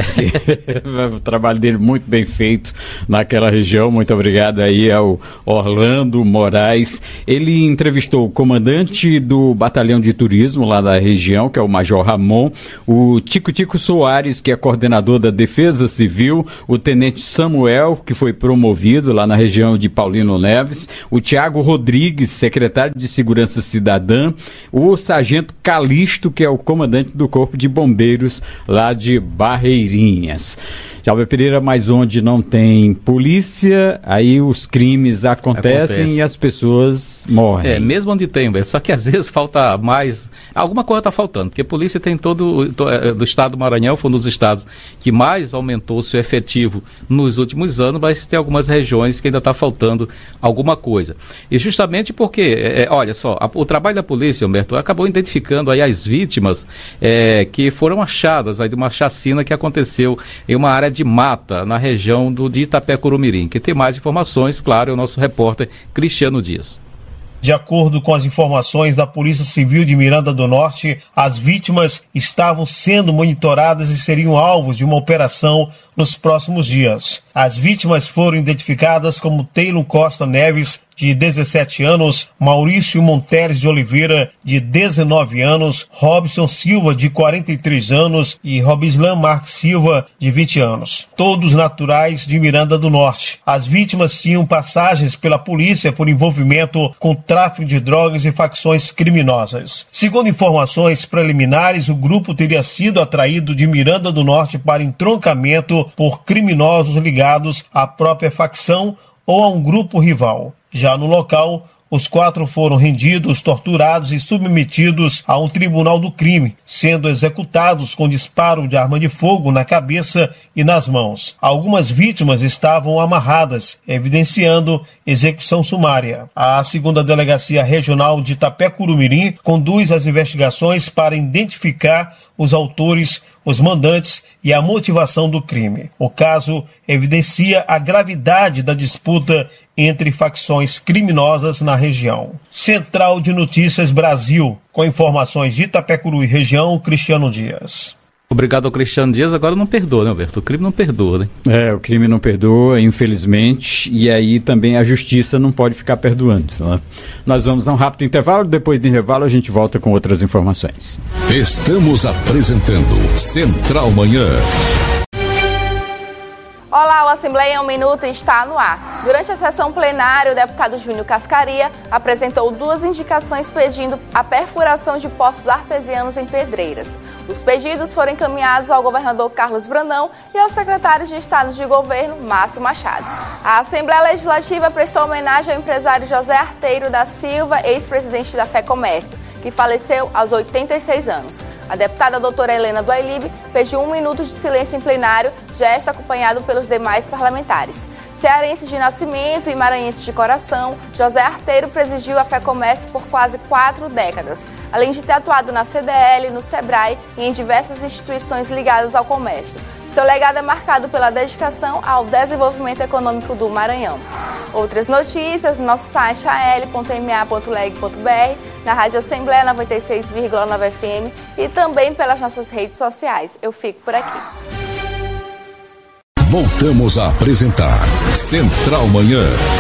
O trabalho dele muito bem feito naquela região. Muito obrigado aí ao Orlando Moraes. Ele entrevistou o comandante do Batalhão de Turismo lá da região, que é o Major Ramon, o Tico Tico Soares, que é coordenador da Defesa Civil, o Tenente Samuel, que foi promovido lá na região de Paulino Neves, o Tiago Rodrigues, secretário de Segurança Cidadã, o Sargento Calixto, que é o comandante do Corpo de Bombeiros lá de Barreirinhas. Jalber Pereira, mas onde não tem polícia, aí os crimes acontecem Acontece. e as pessoas morrem. É, mesmo onde tem, só que às vezes falta mais, alguma coisa está faltando, porque a polícia tem todo, do estado do Maranhão, foi um dos estados que mais aumentou o seu efetivo nos últimos anos, mas tem algumas regiões que ainda está faltando alguma coisa. E justamente porque, é, olha só, a, o trabalho da polícia, Humberto, acabou identificando aí as vítimas é, que foram achadas aí de uma chacina que aconteceu em uma área de mata na região do, de Itapé-Curumirim. Quem tem mais informações, claro, é o nosso repórter Cristiano Dias. De acordo com as informações da Polícia Civil de Miranda do Norte, as vítimas estavam sendo monitoradas e seriam alvos de uma operação nos próximos dias. As vítimas foram identificadas como Taylor Costa Neves, de dezessete anos, Maurício Monteres de Oliveira, de dezenove anos, Robson Silva, de quarenta e três anos e Robislan Marques Silva, de vinte anos. Todos naturais de Miranda do Norte. As vítimas tinham passagens pela polícia por envolvimento com tráfico de drogas e facções criminosas. Segundo informações preliminares, o grupo teria sido atraído de Miranda do Norte para entroncamento por criminosos ligados à própria facção ou a um grupo rival. Já no local, os quatro foram rendidos, torturados e submetidos a um tribunal do crime, sendo executados com disparo de arma de fogo na cabeça e nas mãos. Algumas vítimas estavam amarradas, evidenciando execução sumária. A segunda Delegacia Regional de Itapé-Curumirim conduz as investigações para identificar os autores, os mandantes e a motivação do crime. O caso evidencia a gravidade da disputa entre facções criminosas na região. Central de Notícias Brasil, com informações de Itapé-Curu e região, Cristiano Dias. Obrigado ao Cristiano Dias. Agora não perdoa, né, Alberto? O crime não perdoa, né? É, o crime não perdoa, infelizmente, e aí também a justiça não pode ficar perdoando. Né? Nós vamos a um rápido intervalo, depois do intervalo a gente volta com outras informações. Estamos apresentando Central Manhã. Olá, o Assembleia em um Minuto está no ar. Durante a sessão plenária, o deputado Júnior Cascaria apresentou duas indicações pedindo a perfuração de poços artesianos em Pedreiras. Os pedidos foram encaminhados ao governador Carlos Brandão e ao secretário de Estado de Governo, Márcio Machado. A Assembleia Legislativa prestou homenagem ao empresário José Arteiro da Silva, ex-presidente da FEComércio, que faleceu aos oitenta e seis anos. A deputada doutora Helena do Ailib pediu um minuto de silêncio em plenário, gesto acompanhado pelos demais parlamentares. Cearense de nascimento e maranhense de coração, José Arteiro presidiu a FEComércio por quase quatro décadas, além de ter atuado na C D L, no SEBRAE e em diversas instituições ligadas ao comércio. Seu legado é marcado pela dedicação ao desenvolvimento econômico do Maranhão. Outras notícias no nosso site a l ponto m a ponto leg ponto b r, na Rádio Assembleia noventa e seis vírgula nove F M e também pelas nossas redes sociais. Eu fico por aqui. Voltamos a apresentar Central Manhã.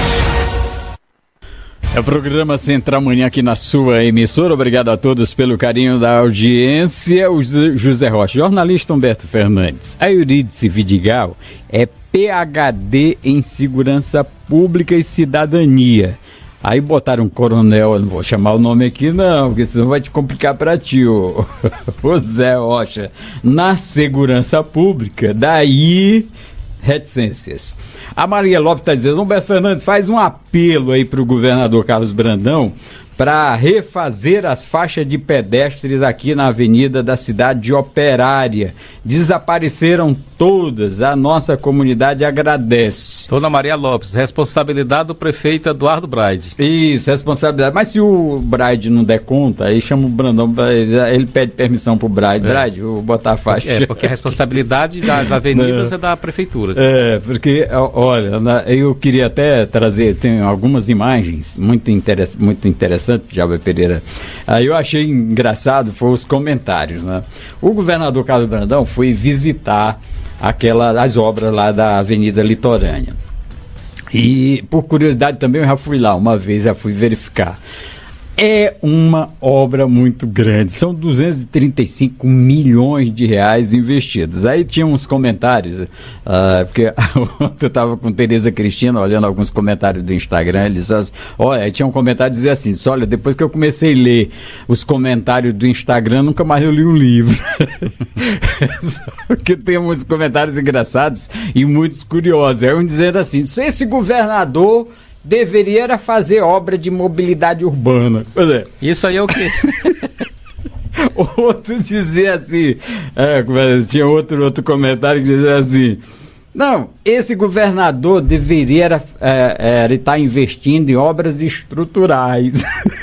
É o programa Central Manhã aqui na sua emissora. Obrigado a todos pelo carinho da audiência. O José Rocha, jornalista Humberto Fernandes. A Eurídice Vidigal é P H D em Segurança Pública e Cidadania. Aí botaram um coronel, não vou chamar o nome aqui não, porque senão vai te complicar para ti, ô, ô Zé Rocha, na segurança pública, daí reticências. A Maria Lopes está dizendo, Humberto Fernandes, faz um apelo aí para o governador Carlos Brandão para refazer as faixas de pedestres aqui na avenida da cidade Operária. Desapareceram todas, a nossa comunidade agradece. Dona Maria Lopes, responsabilidade do prefeito Eduardo Braide. Isso, responsabilidade. Mas se o Braide não der conta, aí chama o Brandão, ele pede permissão pro Braide. É. Braide, vou botar a faixa. É, porque a responsabilidade das avenidas é da prefeitura. É, porque, olha, eu queria até trazer, tem algumas imagens muito, interess, muito interessantes interessante, Djalma Pereira. Aí eu achei engraçado, foi os comentários, né? O governador Carlos Brandão foi visitar aquela, as obras lá da Avenida Litorânea. E, por curiosidade também, eu já fui lá uma vez, já fui verificar. É uma obra muito grande, são duzentos e trinta e cinco milhões de reais investidos. Aí tinha uns comentários, uh, porque eu estava com Tereza Cristina olhando alguns comentários do Instagram, eles assim, olha, tinha um comentário que dizia assim, olha, depois que eu comecei a ler os comentários do Instagram, nunca mais eu li um livro. Porque tem uns comentários engraçados e muitos curiosos. Aí um dizendo assim, se esse governador deveria era fazer obra de mobilidade urbana. Pois é. Isso aí é o quê? Outro dizia assim, é, tinha outro, outro comentário que dizia assim, não, esse governador deveria era, é, era estar investindo em obras estruturais.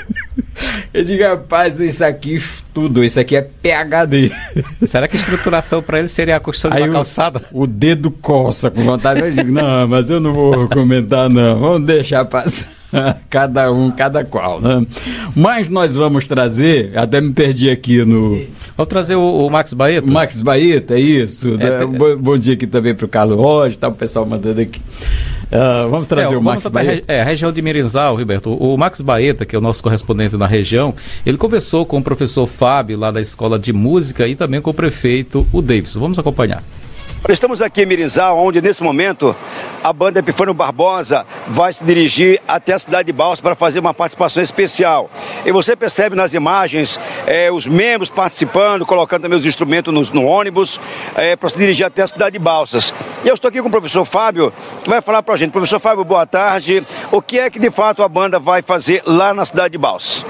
Eu digo, rapaz, isso aqui estudo, isso aqui é P H D. Será que a estruturação para ele seria a construção de uma o, calçada? O dedo coça com vontade. Eu digo, não, mas eu não vou comentar não, vamos deixar passar. Cada um, cada qual, né? Mas nós vamos trazer, até me perdi aqui no... Vamos trazer o, o Max Baeta? Max Baeta, isso. É, né? bom, bom dia aqui também para o Carlos Rocha, tá o pessoal mandando aqui. Uh, vamos trazer é, o Max Baeta. É, a região de Mirinzal, Roberto. O Max Baeta, que é o nosso correspondente na região, ele conversou com o professor Fábio, lá da Escola de Música, e também com o prefeito, o Davidson. Vamos acompanhar. Estamos aqui em Mirinzal, onde nesse momento a banda Epifânio Barbosa vai se dirigir até a cidade de Balsas para fazer uma participação especial. E você percebe nas imagens é, os membros participando, colocando também os instrumentos no, no ônibus é, para se dirigir até a cidade de Balsas. E eu estou aqui com o professor Fábio, que vai falar para a gente. Professor Fábio, boa tarde. O que é que de fato a banda vai fazer lá na cidade de Balsas?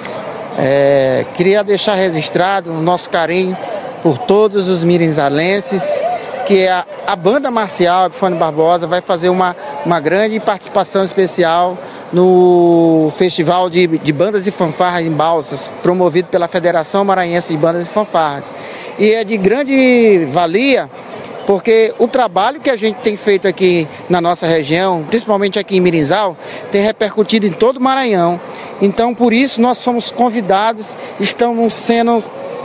É, queria deixar registrado o nosso carinho por todos os mirinzalenses, que a, a banda marcial Epifânio Barbosa vai fazer uma, uma grande participação especial no Festival de, de Bandas e Fanfarras em Balsas, promovido pela Federação Maranhense de Bandas e Fanfarras. E é de grande valia, porque o trabalho que a gente tem feito aqui na nossa região, principalmente aqui em Mirinzal, tem repercutido em todo o Maranhão. Então, por isso, nós somos convidados, estamos sendo...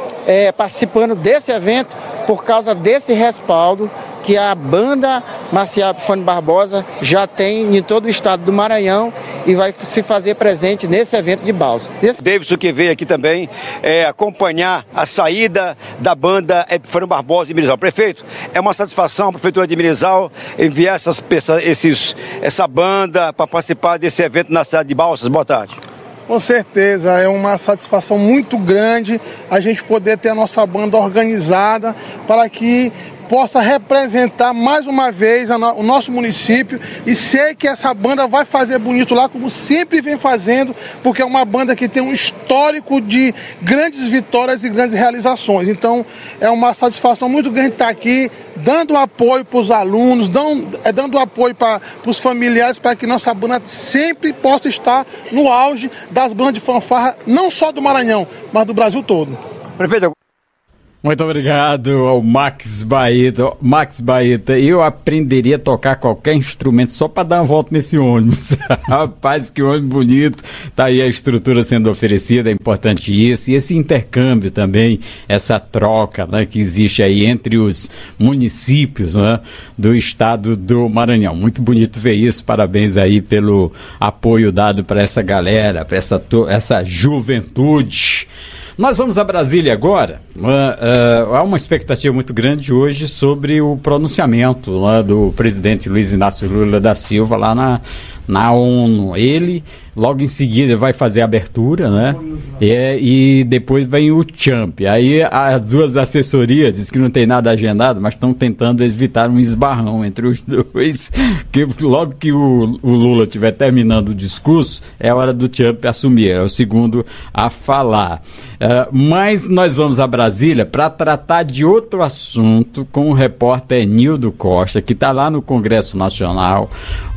É, participando desse evento por causa desse respaldo que a banda marcial Epifânio Barbosa já tem em todo o estado do Maranhão e vai se fazer presente nesse evento de Balsas. Esse... Davidson, que veio aqui também é, acompanhar a saída da banda Epifânio Barbosa de Mirinzal. Prefeito, é uma satisfação a Prefeitura de Mirinzal enviar essas, esses, essa banda para participar desse evento na cidade de Balsas. Boa tarde. Com certeza, é uma satisfação muito grande a gente poder ter a nossa banda organizada para que possa representar mais uma vez a no, o nosso município, e sei que essa banda vai fazer bonito lá, como sempre vem fazendo, porque é uma banda que tem um histórico de grandes vitórias e grandes realizações. Então é uma satisfação muito grande estar aqui, dando apoio para os alunos, dando, é, dando apoio para os familiares, para que nossa banda sempre possa estar no auge das bandas de fanfarra, não só do Maranhão, mas do Brasil todo. Prefeito, muito obrigado ao Max Baeta. Max Baeta, eu aprenderia a tocar qualquer instrumento só para dar uma volta nesse ônibus. Rapaz, que ônibus bonito. Tá aí a estrutura sendo oferecida, é importante isso. E esse intercâmbio também, essa troca, né, que existe aí entre os municípios, né, do estado do Maranhão. Muito bonito ver isso. Parabéns aí pelo apoio dado para essa galera, para essa, essa juventude. Nós vamos a Brasília agora. Uh, uh, há uma expectativa muito grande hoje sobre o pronunciamento lá do presidente Luiz Inácio Lula da Silva lá na, na ONU. Ele, logo em seguida, vai fazer a abertura, né? E, e depois vem o Trump. Aí as duas assessorias dizem que não tem nada agendado, mas estão tentando evitar um esbarrão entre os dois. Que logo que o, o Lula estiver terminando o discurso, é hora do Trump assumir. É o segundo a falar. Uh, mas nós vamos a Brasília para tratar de outro assunto com o repórter Nildo Costa, que está lá no Congresso Nacional,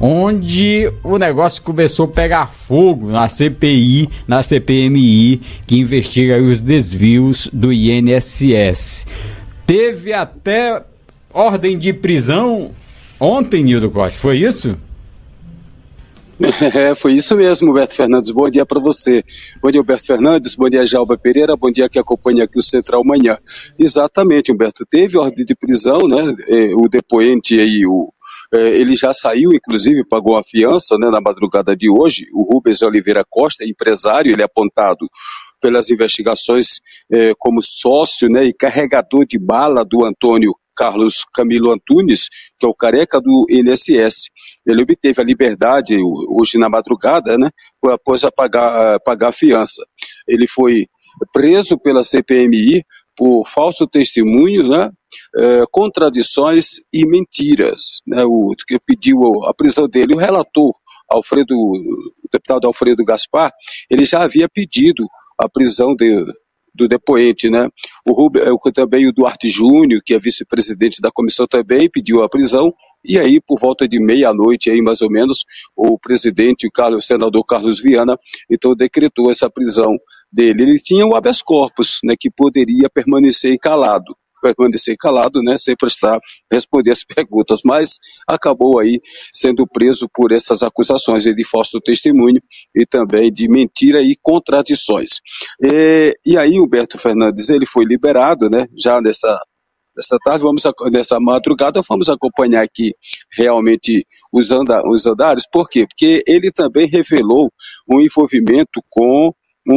onde o negócio começou a pegar fogo na C P I, na C P M I, que investiga os desvios do I N S S. Teve até ordem de prisão ontem, Nildo Costa, foi isso? É, foi isso mesmo, Humberto Fernandes. Bom dia para você. Bom dia, Humberto Fernandes. Bom dia, Jalba Pereira. Bom dia que acompanha aqui o Central Manhã. Exatamente, Humberto. Teve ordem de prisão, né? É, o depoente aí, o, é, ele já saiu, inclusive, pagou a fiança, né, na madrugada de hoje. O Rubens Oliveira Costa, empresário, ele é apontado pelas investigações é, como sócio, né, e carregador de bala do Antônio Carlos Camilo Antunes, que é o careca do I N S S. Ele obteve a liberdade hoje na madrugada, né, após a pagar, a pagar a fiança. Ele foi preso pela C P M I por falso testemunho, né, é, contradições e mentiras, né, o que pediu a prisão dele. O relator, Alfredo, o deputado Alfredo Gaspar, ele já havia pedido a prisão de, do depoente, né? O Rubens, também o Duarte Júnior, que é vice-presidente da comissão, também pediu a prisão. E aí, por volta de meia-noite, aí mais ou menos, o presidente, o, Carlos, o senador Carlos Viana, então decretou essa prisão dele. Ele tinha o habeas corpus, né, que poderia permanecer calado, permanecer calado, né, sem prestar, responder as perguntas, mas acabou aí sendo preso por essas acusações de falso testemunho e também de mentira e contradições. E, e aí, Humberto Fernandes, ele foi liberado, né, já nessa Nessa tarde, vamos, nessa madrugada, vamos acompanhar aqui realmente os, anda, os andares. Por quê? Porque ele também revelou um envolvimento com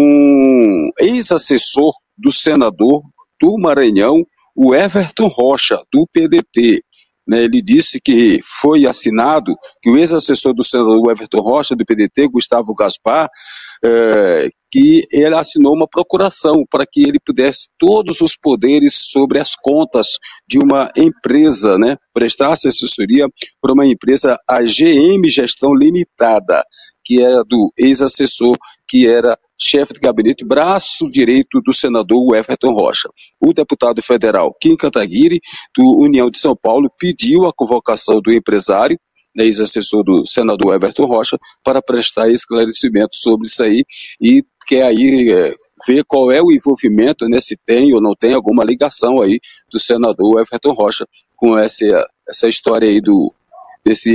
um ex-assessor do senador do Maranhão, o Everton Rocha, do P D T. Né, ele disse que foi assinado, que o ex-assessor do senador Everton Rocha, do P D T, Gustavo Gaspar, é, que ele assinou uma procuração para que ele pudesse todos os poderes sobre as contas de uma empresa, né, prestasse assessoria para uma empresa, a G M Gestão Limitada, que era do ex-assessor, que era chefe de gabinete, braço direito do senador Everton Rocha. O deputado federal Kim Kataguiri, do União de São Paulo, pediu a convocação do empresário, né, ex-assessor do senador Everton Rocha, para prestar esclarecimento sobre isso aí e quer aí é, ver qual é o envolvimento, né, se tem ou não tem alguma ligação aí do senador Everton Rocha com essa, essa história aí do, desse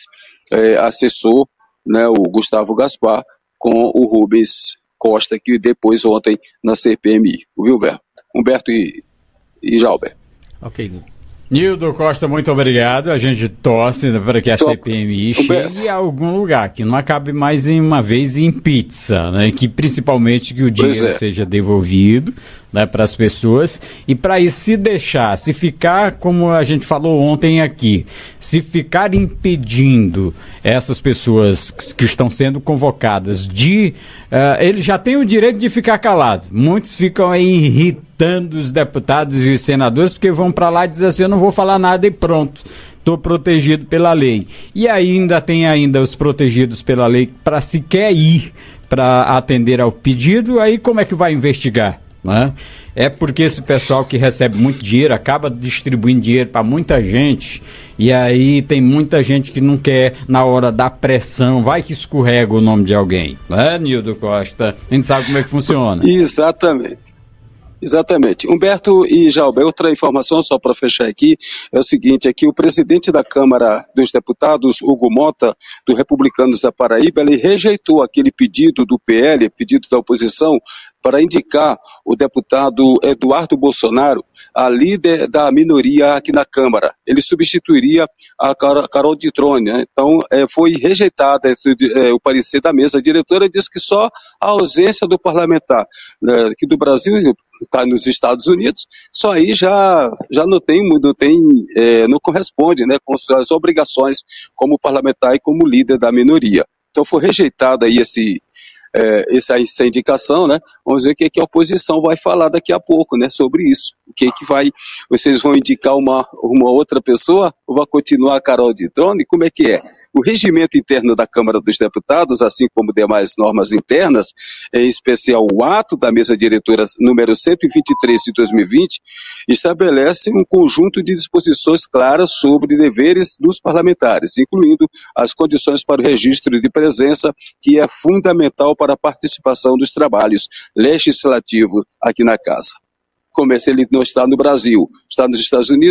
ex-assessor, é, né, o Gustavo Gaspar, com o Rubens Costa, que depois ontem na C P M I. Viu, Humberto? Humberto e, e Jalber. Ok. Nildo Costa, muito obrigado. A gente torce para que a Top. C P M I chegue a algum lugar, que não acabe mais em uma vez em pizza, né? Que principalmente que o dinheiro é. seja devolvido, né, para as pessoas, e para isso, se deixar, se ficar, como a gente falou ontem aqui, se ficar impedindo essas pessoas que estão sendo convocadas de, uh, eles já têm o direito de ficar calados. Muitos ficam aí irritando os deputados e os senadores, porque vão para lá e dizem assim, eu não vou falar nada e pronto, estou protegido pela lei. E ainda tem ainda os protegidos pela lei para sequer ir para atender ao pedido, aí como é que vai investigar? Né? É porque esse pessoal que recebe muito dinheiro acaba distribuindo dinheiro para muita gente, e aí tem muita gente que não quer, na hora da pressão, vai que escorrega o nome de alguém, né, Nildo Costa? A gente sabe como é que funciona. Exatamente. Exatamente. Humberto e Jalber, outra informação só para fechar aqui, é o seguinte, é que o presidente da Câmara dos Deputados, Hugo Mota, do Republicanos da Paraíba, ele rejeitou aquele pedido do P L, pedido da oposição, para indicar o deputado Eduardo Bolsonaro, a líder da minoria aqui na Câmara. Ele substituiria a Carol Ditrone, né? Então, é, foi rejeitada é, o parecer da mesa. A diretora disse que só a ausência do parlamentar, né, aqui do Brasil, está nos Estados Unidos, só aí já, já não tem, não, tem é, não corresponde, né, com suas obrigações como parlamentar e como líder da minoria. Então foi rejeitado aí esse, é, essa, essa indicação, né? Vamos ver o que, que a oposição vai falar daqui a pouco, né, sobre isso. O que que vai, vocês vão indicar uma, uma outra pessoa ou vai continuar a Carol Ditrone? Como é que é? O regimento interno da Câmara dos Deputados, assim como demais normas internas, em especial o ato da mesa diretora número cento e vinte e três de dois mil e vinte, estabelece um conjunto de disposições claras sobre deveres dos parlamentares, incluindo as condições para o registro de presença, que é fundamental para a participação dos trabalhos legislativos aqui na Casa. Como esse ele não está no Brasil, está nos Estados Unidos,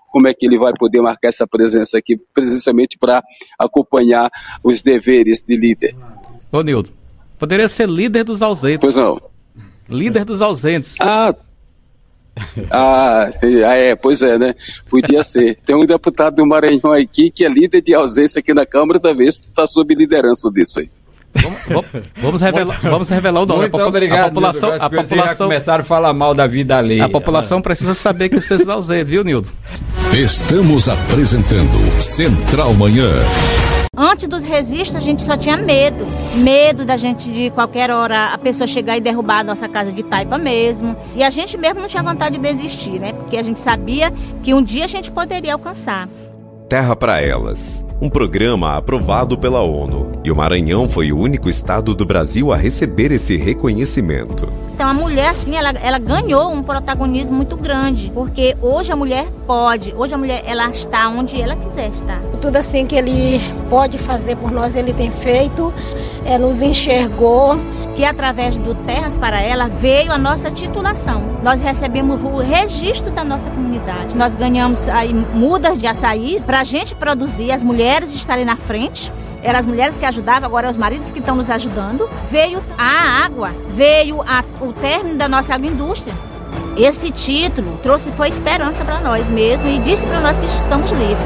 como é que ele vai poder marcar essa presença aqui, precisamente para acompanhar os deveres de líder. Ô Nildo, poderia ser líder dos ausentes. Pois não. Líder dos ausentes. Ah, ah, é, pois é, né? Podia ser. Tem um deputado do Maranhão aqui que é líder de ausência aqui na Câmara, talvez está sob liderança disso aí. Vamos, vamos, revelar, vamos revelar o nome. Muito a, popula obrigado, a população, Nildo. a população começaram a falar mal da vida alheia. A população precisa saber que vocês são ausentes, viu, Nildo? Estamos apresentando Central Manhã. Antes dos registros, a gente só tinha medo. Medo da gente, de qualquer hora, a pessoa chegar e derrubar a nossa casa de taipa mesmo. E a gente mesmo não tinha vontade de desistir, né? Porque a gente sabia que um dia a gente poderia alcançar. Terra para Elas, um programa aprovado pela ONU. E o Maranhão foi o único estado do Brasil a receber esse reconhecimento. Então a mulher, assim, ela, ela ganhou um protagonismo muito grande, porque hoje a mulher pode, hoje a mulher, ela está onde ela quiser estar. Tudo assim que ele pode fazer por nós, ele tem feito, é, nos enxergou. Que através do Terras para Ela veio a nossa titulação. Nós recebemos o registro da nossa comunidade. Nós ganhamos aí mudas de açaí para a gente produzir, as mulheres estarem na frente. Eram as mulheres que ajudavam, agora é os maridos que estão nos ajudando. Veio a água, veio a, o término da nossa agroindústria. Esse título trouxe, foi esperança para nós mesmos e disse para nós que estamos livres.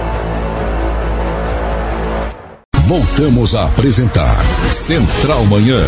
Voltamos a apresentar Central Manhã.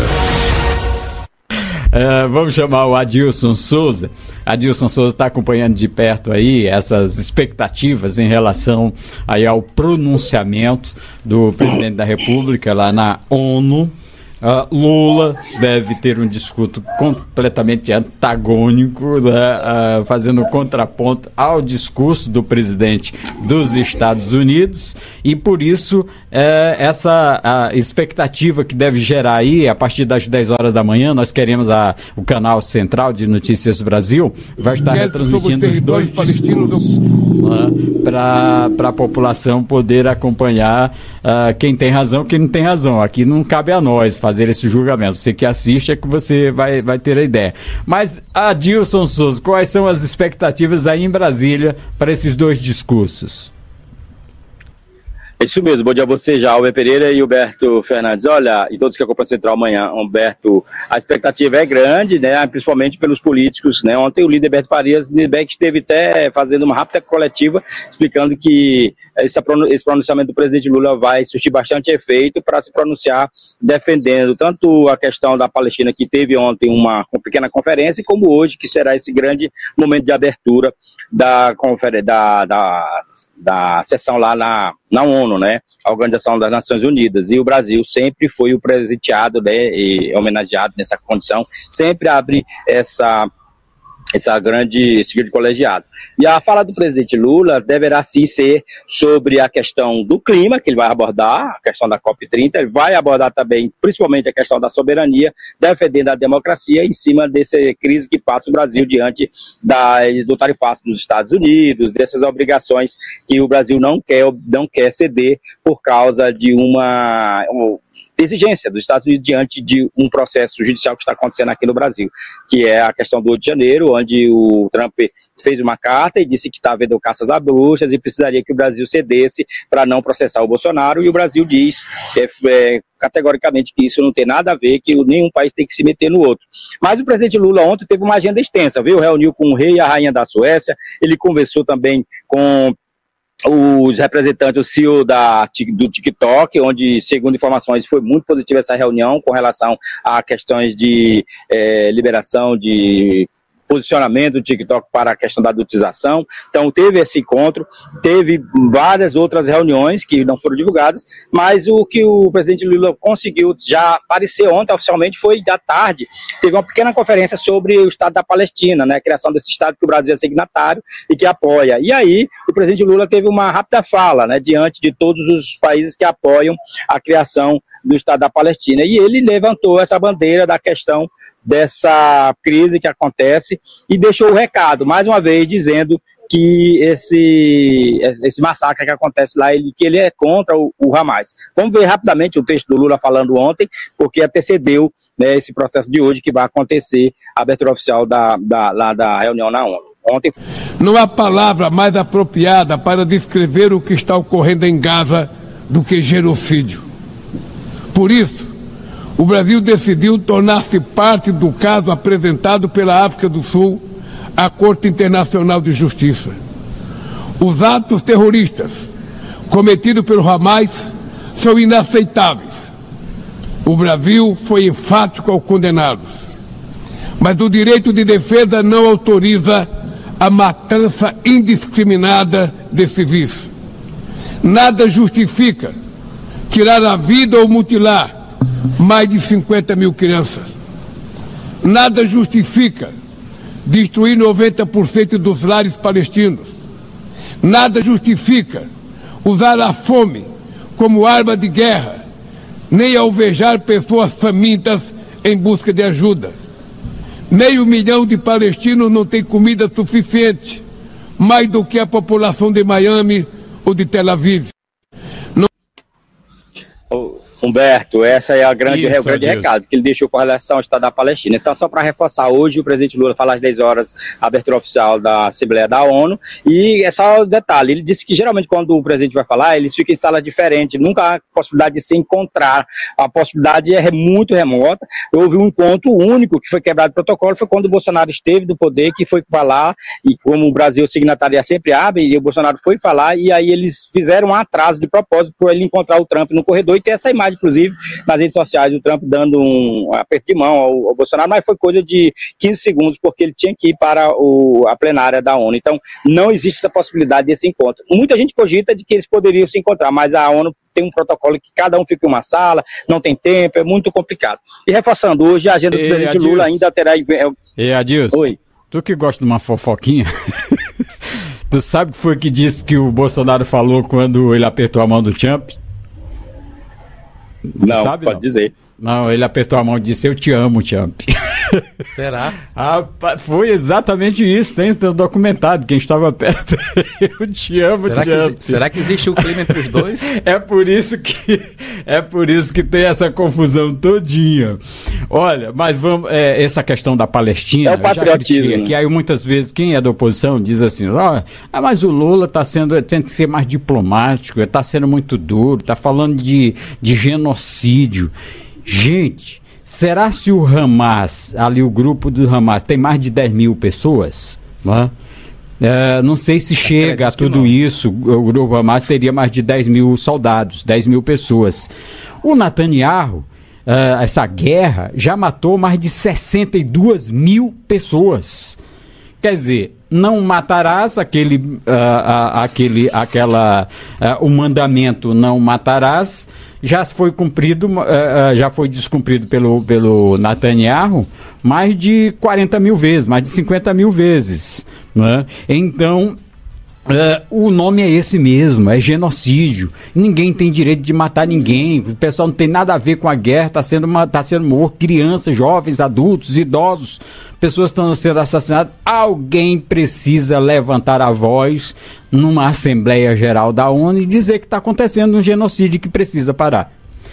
Uh, vamos chamar o Adilson Souza. Adilson Souza está acompanhando de perto aí essas expectativas em relação aí ao pronunciamento do presidente da República lá na ONU. Uh, Lula deve ter um discurso completamente antagônico, né, uh, fazendo contraponto ao discurso do presidente dos Estados Unidos, e por isso uh, essa uh, expectativa que deve gerar aí a partir das dez horas da manhã. Nós queremos a, o canal central de Notícias Brasil vai estar retransmitindo os dois discursos, né, para a população poder acompanhar uh, quem tem razão e quem não tem razão. Aqui não cabe a nós fazer esse julgamento. Você que assiste é que você vai, vai ter a ideia. Mas, Adilson Souza, quais são as expectativas aí em Brasília para esses dois discursos? É isso mesmo, bom dia a você, Jalber Pereira e Humberto Fernandes. Olha, e todos que acompanham o Central amanhã, Humberto, a expectativa é grande, né, principalmente pelos políticos, né. Ontem o líder Beto Farias esteve até fazendo uma rápida coletiva, explicando que esse, esse pronunciamento do presidente Lula vai surtir bastante efeito para se pronunciar defendendo tanto a questão da Palestina, que teve ontem uma, uma pequena conferência, como hoje, que será esse grande momento de abertura da, da, da, da sessão lá na, na ONU, né, a Organização das Nações Unidas. E o Brasil sempre foi o presenteado, né, e homenageado nessa condição, sempre abre essa... essa grande, esse grande colegiado. E a fala do presidente Lula deverá sim ser sobre a questão do clima, que ele vai abordar, a questão da COP trinta, ele vai abordar também, principalmente, a questão da soberania, defendendo a democracia em cima dessa crise que passa o Brasil diante da, do tarifaço dos Estados Unidos, dessas obrigações que o Brasil não quer, não quer ceder por causa de uma... uma exigência dos Estados Unidos diante de um processo judicial que está acontecendo aqui no Brasil, que é a questão do Rio de Janeiro, onde o Trump fez uma carta e disse que está havendo caças a bruxas e precisaria que o Brasil cedesse para não processar o Bolsonaro, e o Brasil diz é, é, categoricamente que isso não tem nada a ver, que nenhum país tem que se meter no outro. Mas o presidente Lula ontem teve uma agenda extensa, viu? Reuniu com o rei e a rainha da Suécia, ele conversou também com os representantes, o C E O da, do TikTok, onde, segundo informações, foi muito positiva essa reunião com relação a questões de é, liberação de posicionamento do TikTok para a questão da adultização. Então teve esse encontro, teve várias outras reuniões que não foram divulgadas, mas o que o presidente Lula conseguiu já aparecer ontem oficialmente foi da tarde, teve uma pequena conferência sobre o Estado da Palestina, né, a criação desse Estado que o Brasil é signatário e que apoia. E aí o presidente Lula teve uma rápida fala, né, diante de todos os países que apoiam a criação do Estado da Palestina, e ele levantou essa bandeira da questão dessa crise que acontece e deixou o recado, mais uma vez, dizendo que esse, esse massacre que acontece lá, ele, que ele é contra o, o Hamas. Vamos ver rapidamente o texto do Lula falando ontem, porque antecedeu, né, esse processo de hoje que vai acontecer, a abertura oficial da, da, lá da reunião na ONU. ontem. Não há palavra mais apropriada para descrever o que está ocorrendo em Gaza do que genocídio. Por isso, o Brasil decidiu tornar-se parte do caso apresentado pela África do Sul à Corte Internacional de Justiça. Os atos terroristas cometidos pelo Hamas são inaceitáveis. O Brasil foi enfático ao condená-los. Mas o direito de defesa não autoriza a matança indiscriminada de civis. Nada justifica tirar a vida ou mutilar mais de cinquenta mil crianças. Nada justifica destruir noventa por cento dos lares palestinos. Nada justifica usar a fome como arma de guerra, nem alvejar pessoas famintas em busca de ajuda. Meio milhão de palestinos não tem comida suficiente, mais do que a população de Miami ou de Tel Aviv. Não... Humberto, essa é a grande, Isso, o grande Deus. recado que ele deixou com relação ao Estado da Palestina. Então, só para reforçar, hoje o presidente Lula fala às dez horas, a abertura oficial da Assembleia da ONU, e é só o detalhe, ele disse que geralmente quando o presidente vai falar, eles ficam em salas diferentes, nunca há possibilidade de se encontrar, a possibilidade é muito remota. Houve um encontro único que foi quebrado o protocolo, foi quando o Bolsonaro esteve do poder, que foi falar, e como o Brasil signatário sempre abre, e o Bolsonaro foi falar, e aí eles fizeram um atraso de propósito para ele encontrar o Trump no corredor, e tem essa imagem, inclusive, nas redes sociais, o Trump dando um aperto de mão ao, ao Bolsonaro, mas foi coisa de quinze segundos, porque ele tinha que ir para o, a plenária da ONU. Então, não existe essa possibilidade desse encontro. Muita gente cogita de que eles poderiam se encontrar, mas a ONU tem um protocolo que cada um fica em uma sala, não tem tempo, é muito complicado. E reforçando, hoje a agenda do Ei, presidente Adilson. Lula ainda terá... E Adilson, Oi. Tu que gosta de uma fofoquinha, tu sabe o que foi que disse que o Bolsonaro falou quando ele apertou a mão do Trump? Não, sabe, pode não? dizer. Não, ele apertou a mão e disse, eu te amo, Trump. Será? Rapaz, foi exatamente isso, tem documentado, quem estava perto, eu te amo, Será que, Trump. exi- será que existe um clima entre os dois? É por isso que é por isso que tem essa confusão todinha. Olha, mas vamos, é, essa questão da Palestina, É o patriotismo, que né? aí muitas vezes quem é da oposição diz assim, ó, ah, mas o Lula está sendo, tem que ser mais diplomático, está sendo muito duro, está falando de, de genocídio. Gente, será se o Hamas, ali o grupo do Hamas, tem mais de dez mil pessoas? Né? É, não sei se chega a tudo isso, o grupo Hamas teria mais de dez mil soldados, dez mil pessoas. O Netanyahu, uh, essa guerra, já matou mais de sessenta e duas mil pessoas. Quer dizer, não matarás aquele, uh, uh, aquele aquela, uh, o mandamento não matarás, já foi cumprido, uh, uh, já foi descumprido pelo, pelo Netanyahu mais de quarenta mil vezes, mais de cinquenta mil vezes. Né? Então, Uh, o nome é esse mesmo, é genocídio. Ninguém tem direito de matar ninguém. O pessoal não tem nada a ver com a guerra. Está sendo, uma, tá sendo morto crianças, jovens, adultos, idosos. Pessoas estão sendo assassinadas. Alguém precisa levantar a voz numa Assembleia Geral da ONU e dizer que está acontecendo um genocídio que precisa parar.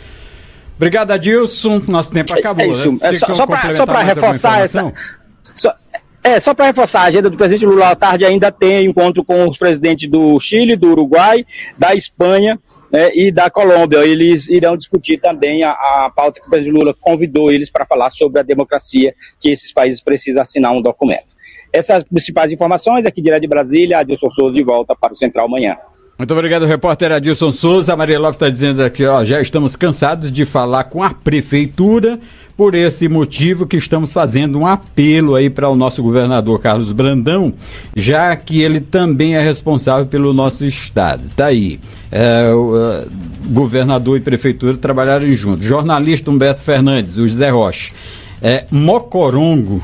Obrigado, Adilson. Nosso tempo acabou. É isso. Né? É só só para só para mais alguma reforçar essa... informação? Só... É, só para reforçar, a agenda do presidente Lula à tarde ainda tem encontro com os presidentes do Chile, do Uruguai, da Espanha, né, e da Colômbia. Eles irão discutir também a, a pauta que o presidente Lula convidou eles para falar sobre a democracia, que esses países precisam assinar um documento. Essas as principais informações aqui direto de Brasília, Adilson Souza de volta para o Central amanhã. Muito obrigado, repórter Adilson Souza. A Maria Lopes está dizendo aqui, ó, já estamos cansados de falar com a prefeitura, por esse motivo que estamos fazendo um apelo aí para o nosso governador Carlos Brandão, já que ele também é responsável pelo nosso estado. Tá aí, é, o uh, governador e prefeitura trabalharam juntos. Jornalista Humberto Fernandes, o José Rocha, é, Mocorongo...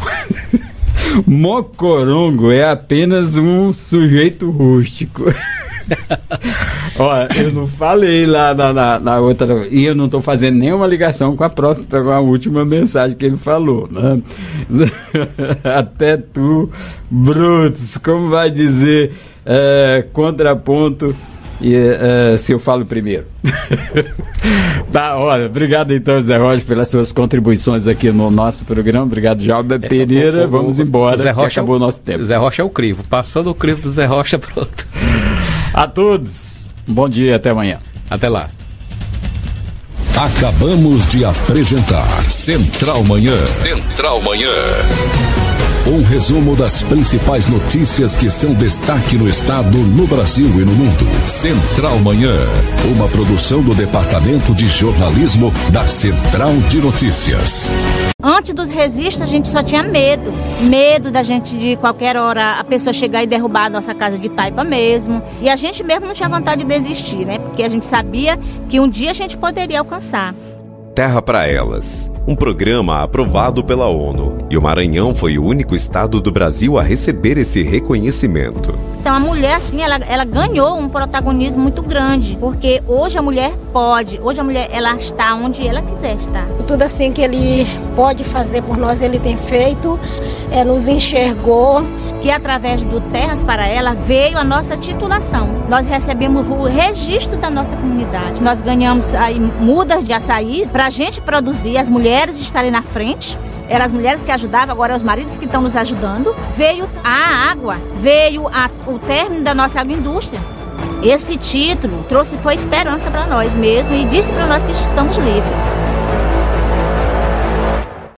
Mocorongo é apenas um sujeito rústico. Olha, eu não falei lá na, na, na outra, e eu não estou fazendo nenhuma ligação com a própria, com a última mensagem que ele falou, né? Até tu, Brutus, como vai dizer, é, contraponto e, uh, se eu falo primeiro. Tá, olha, obrigado então, Zé Rocha, pelas suas contribuições aqui no nosso programa. Obrigado, Jalber Pereira. Vamos embora, Zé Rocha que acabou é o, o nosso tempo. Zé Rocha é o crivo. Passando o crivo do Zé Rocha, pronto. A todos, bom dia, até amanhã. Até lá. Acabamos de apresentar Central Manhã. Central Manhã. Um resumo das principais notícias que são destaque no estado, no Brasil e no mundo. Central Manhã. Uma produção do Departamento de Jornalismo da Central de Notícias. Antes dos registros, a gente só tinha medo. Medo da gente, de qualquer hora, a pessoa chegar e derrubar a nossa casa de taipa mesmo. E a gente mesmo não tinha vontade de desistir, né? Porque a gente sabia que um dia a gente poderia alcançar. Terra para Elas, um programa aprovado pela ONU. E o Maranhão foi o único estado do Brasil a receber esse reconhecimento. Então a mulher, assim, ela, ela ganhou um protagonismo muito grande, porque hoje a mulher pode, hoje a mulher, ela está onde ela quiser estar. Tudo assim que ele pode fazer por nós, ele tem feito, é, nos enxergou. Que através do Terras para Ela veio a nossa titulação. Nós recebemos o registro da nossa comunidade. Nós ganhamos aí mudas de açaí para a gente produzir, as mulheres estarem na frente. Eram as mulheres que ajudavam, agora é os maridos que estão nos ajudando. Veio a água, veio a, o término da nossa agroindústria. Esse título trouxe, foi esperança para nós mesmos e disse para nós que estamos livres.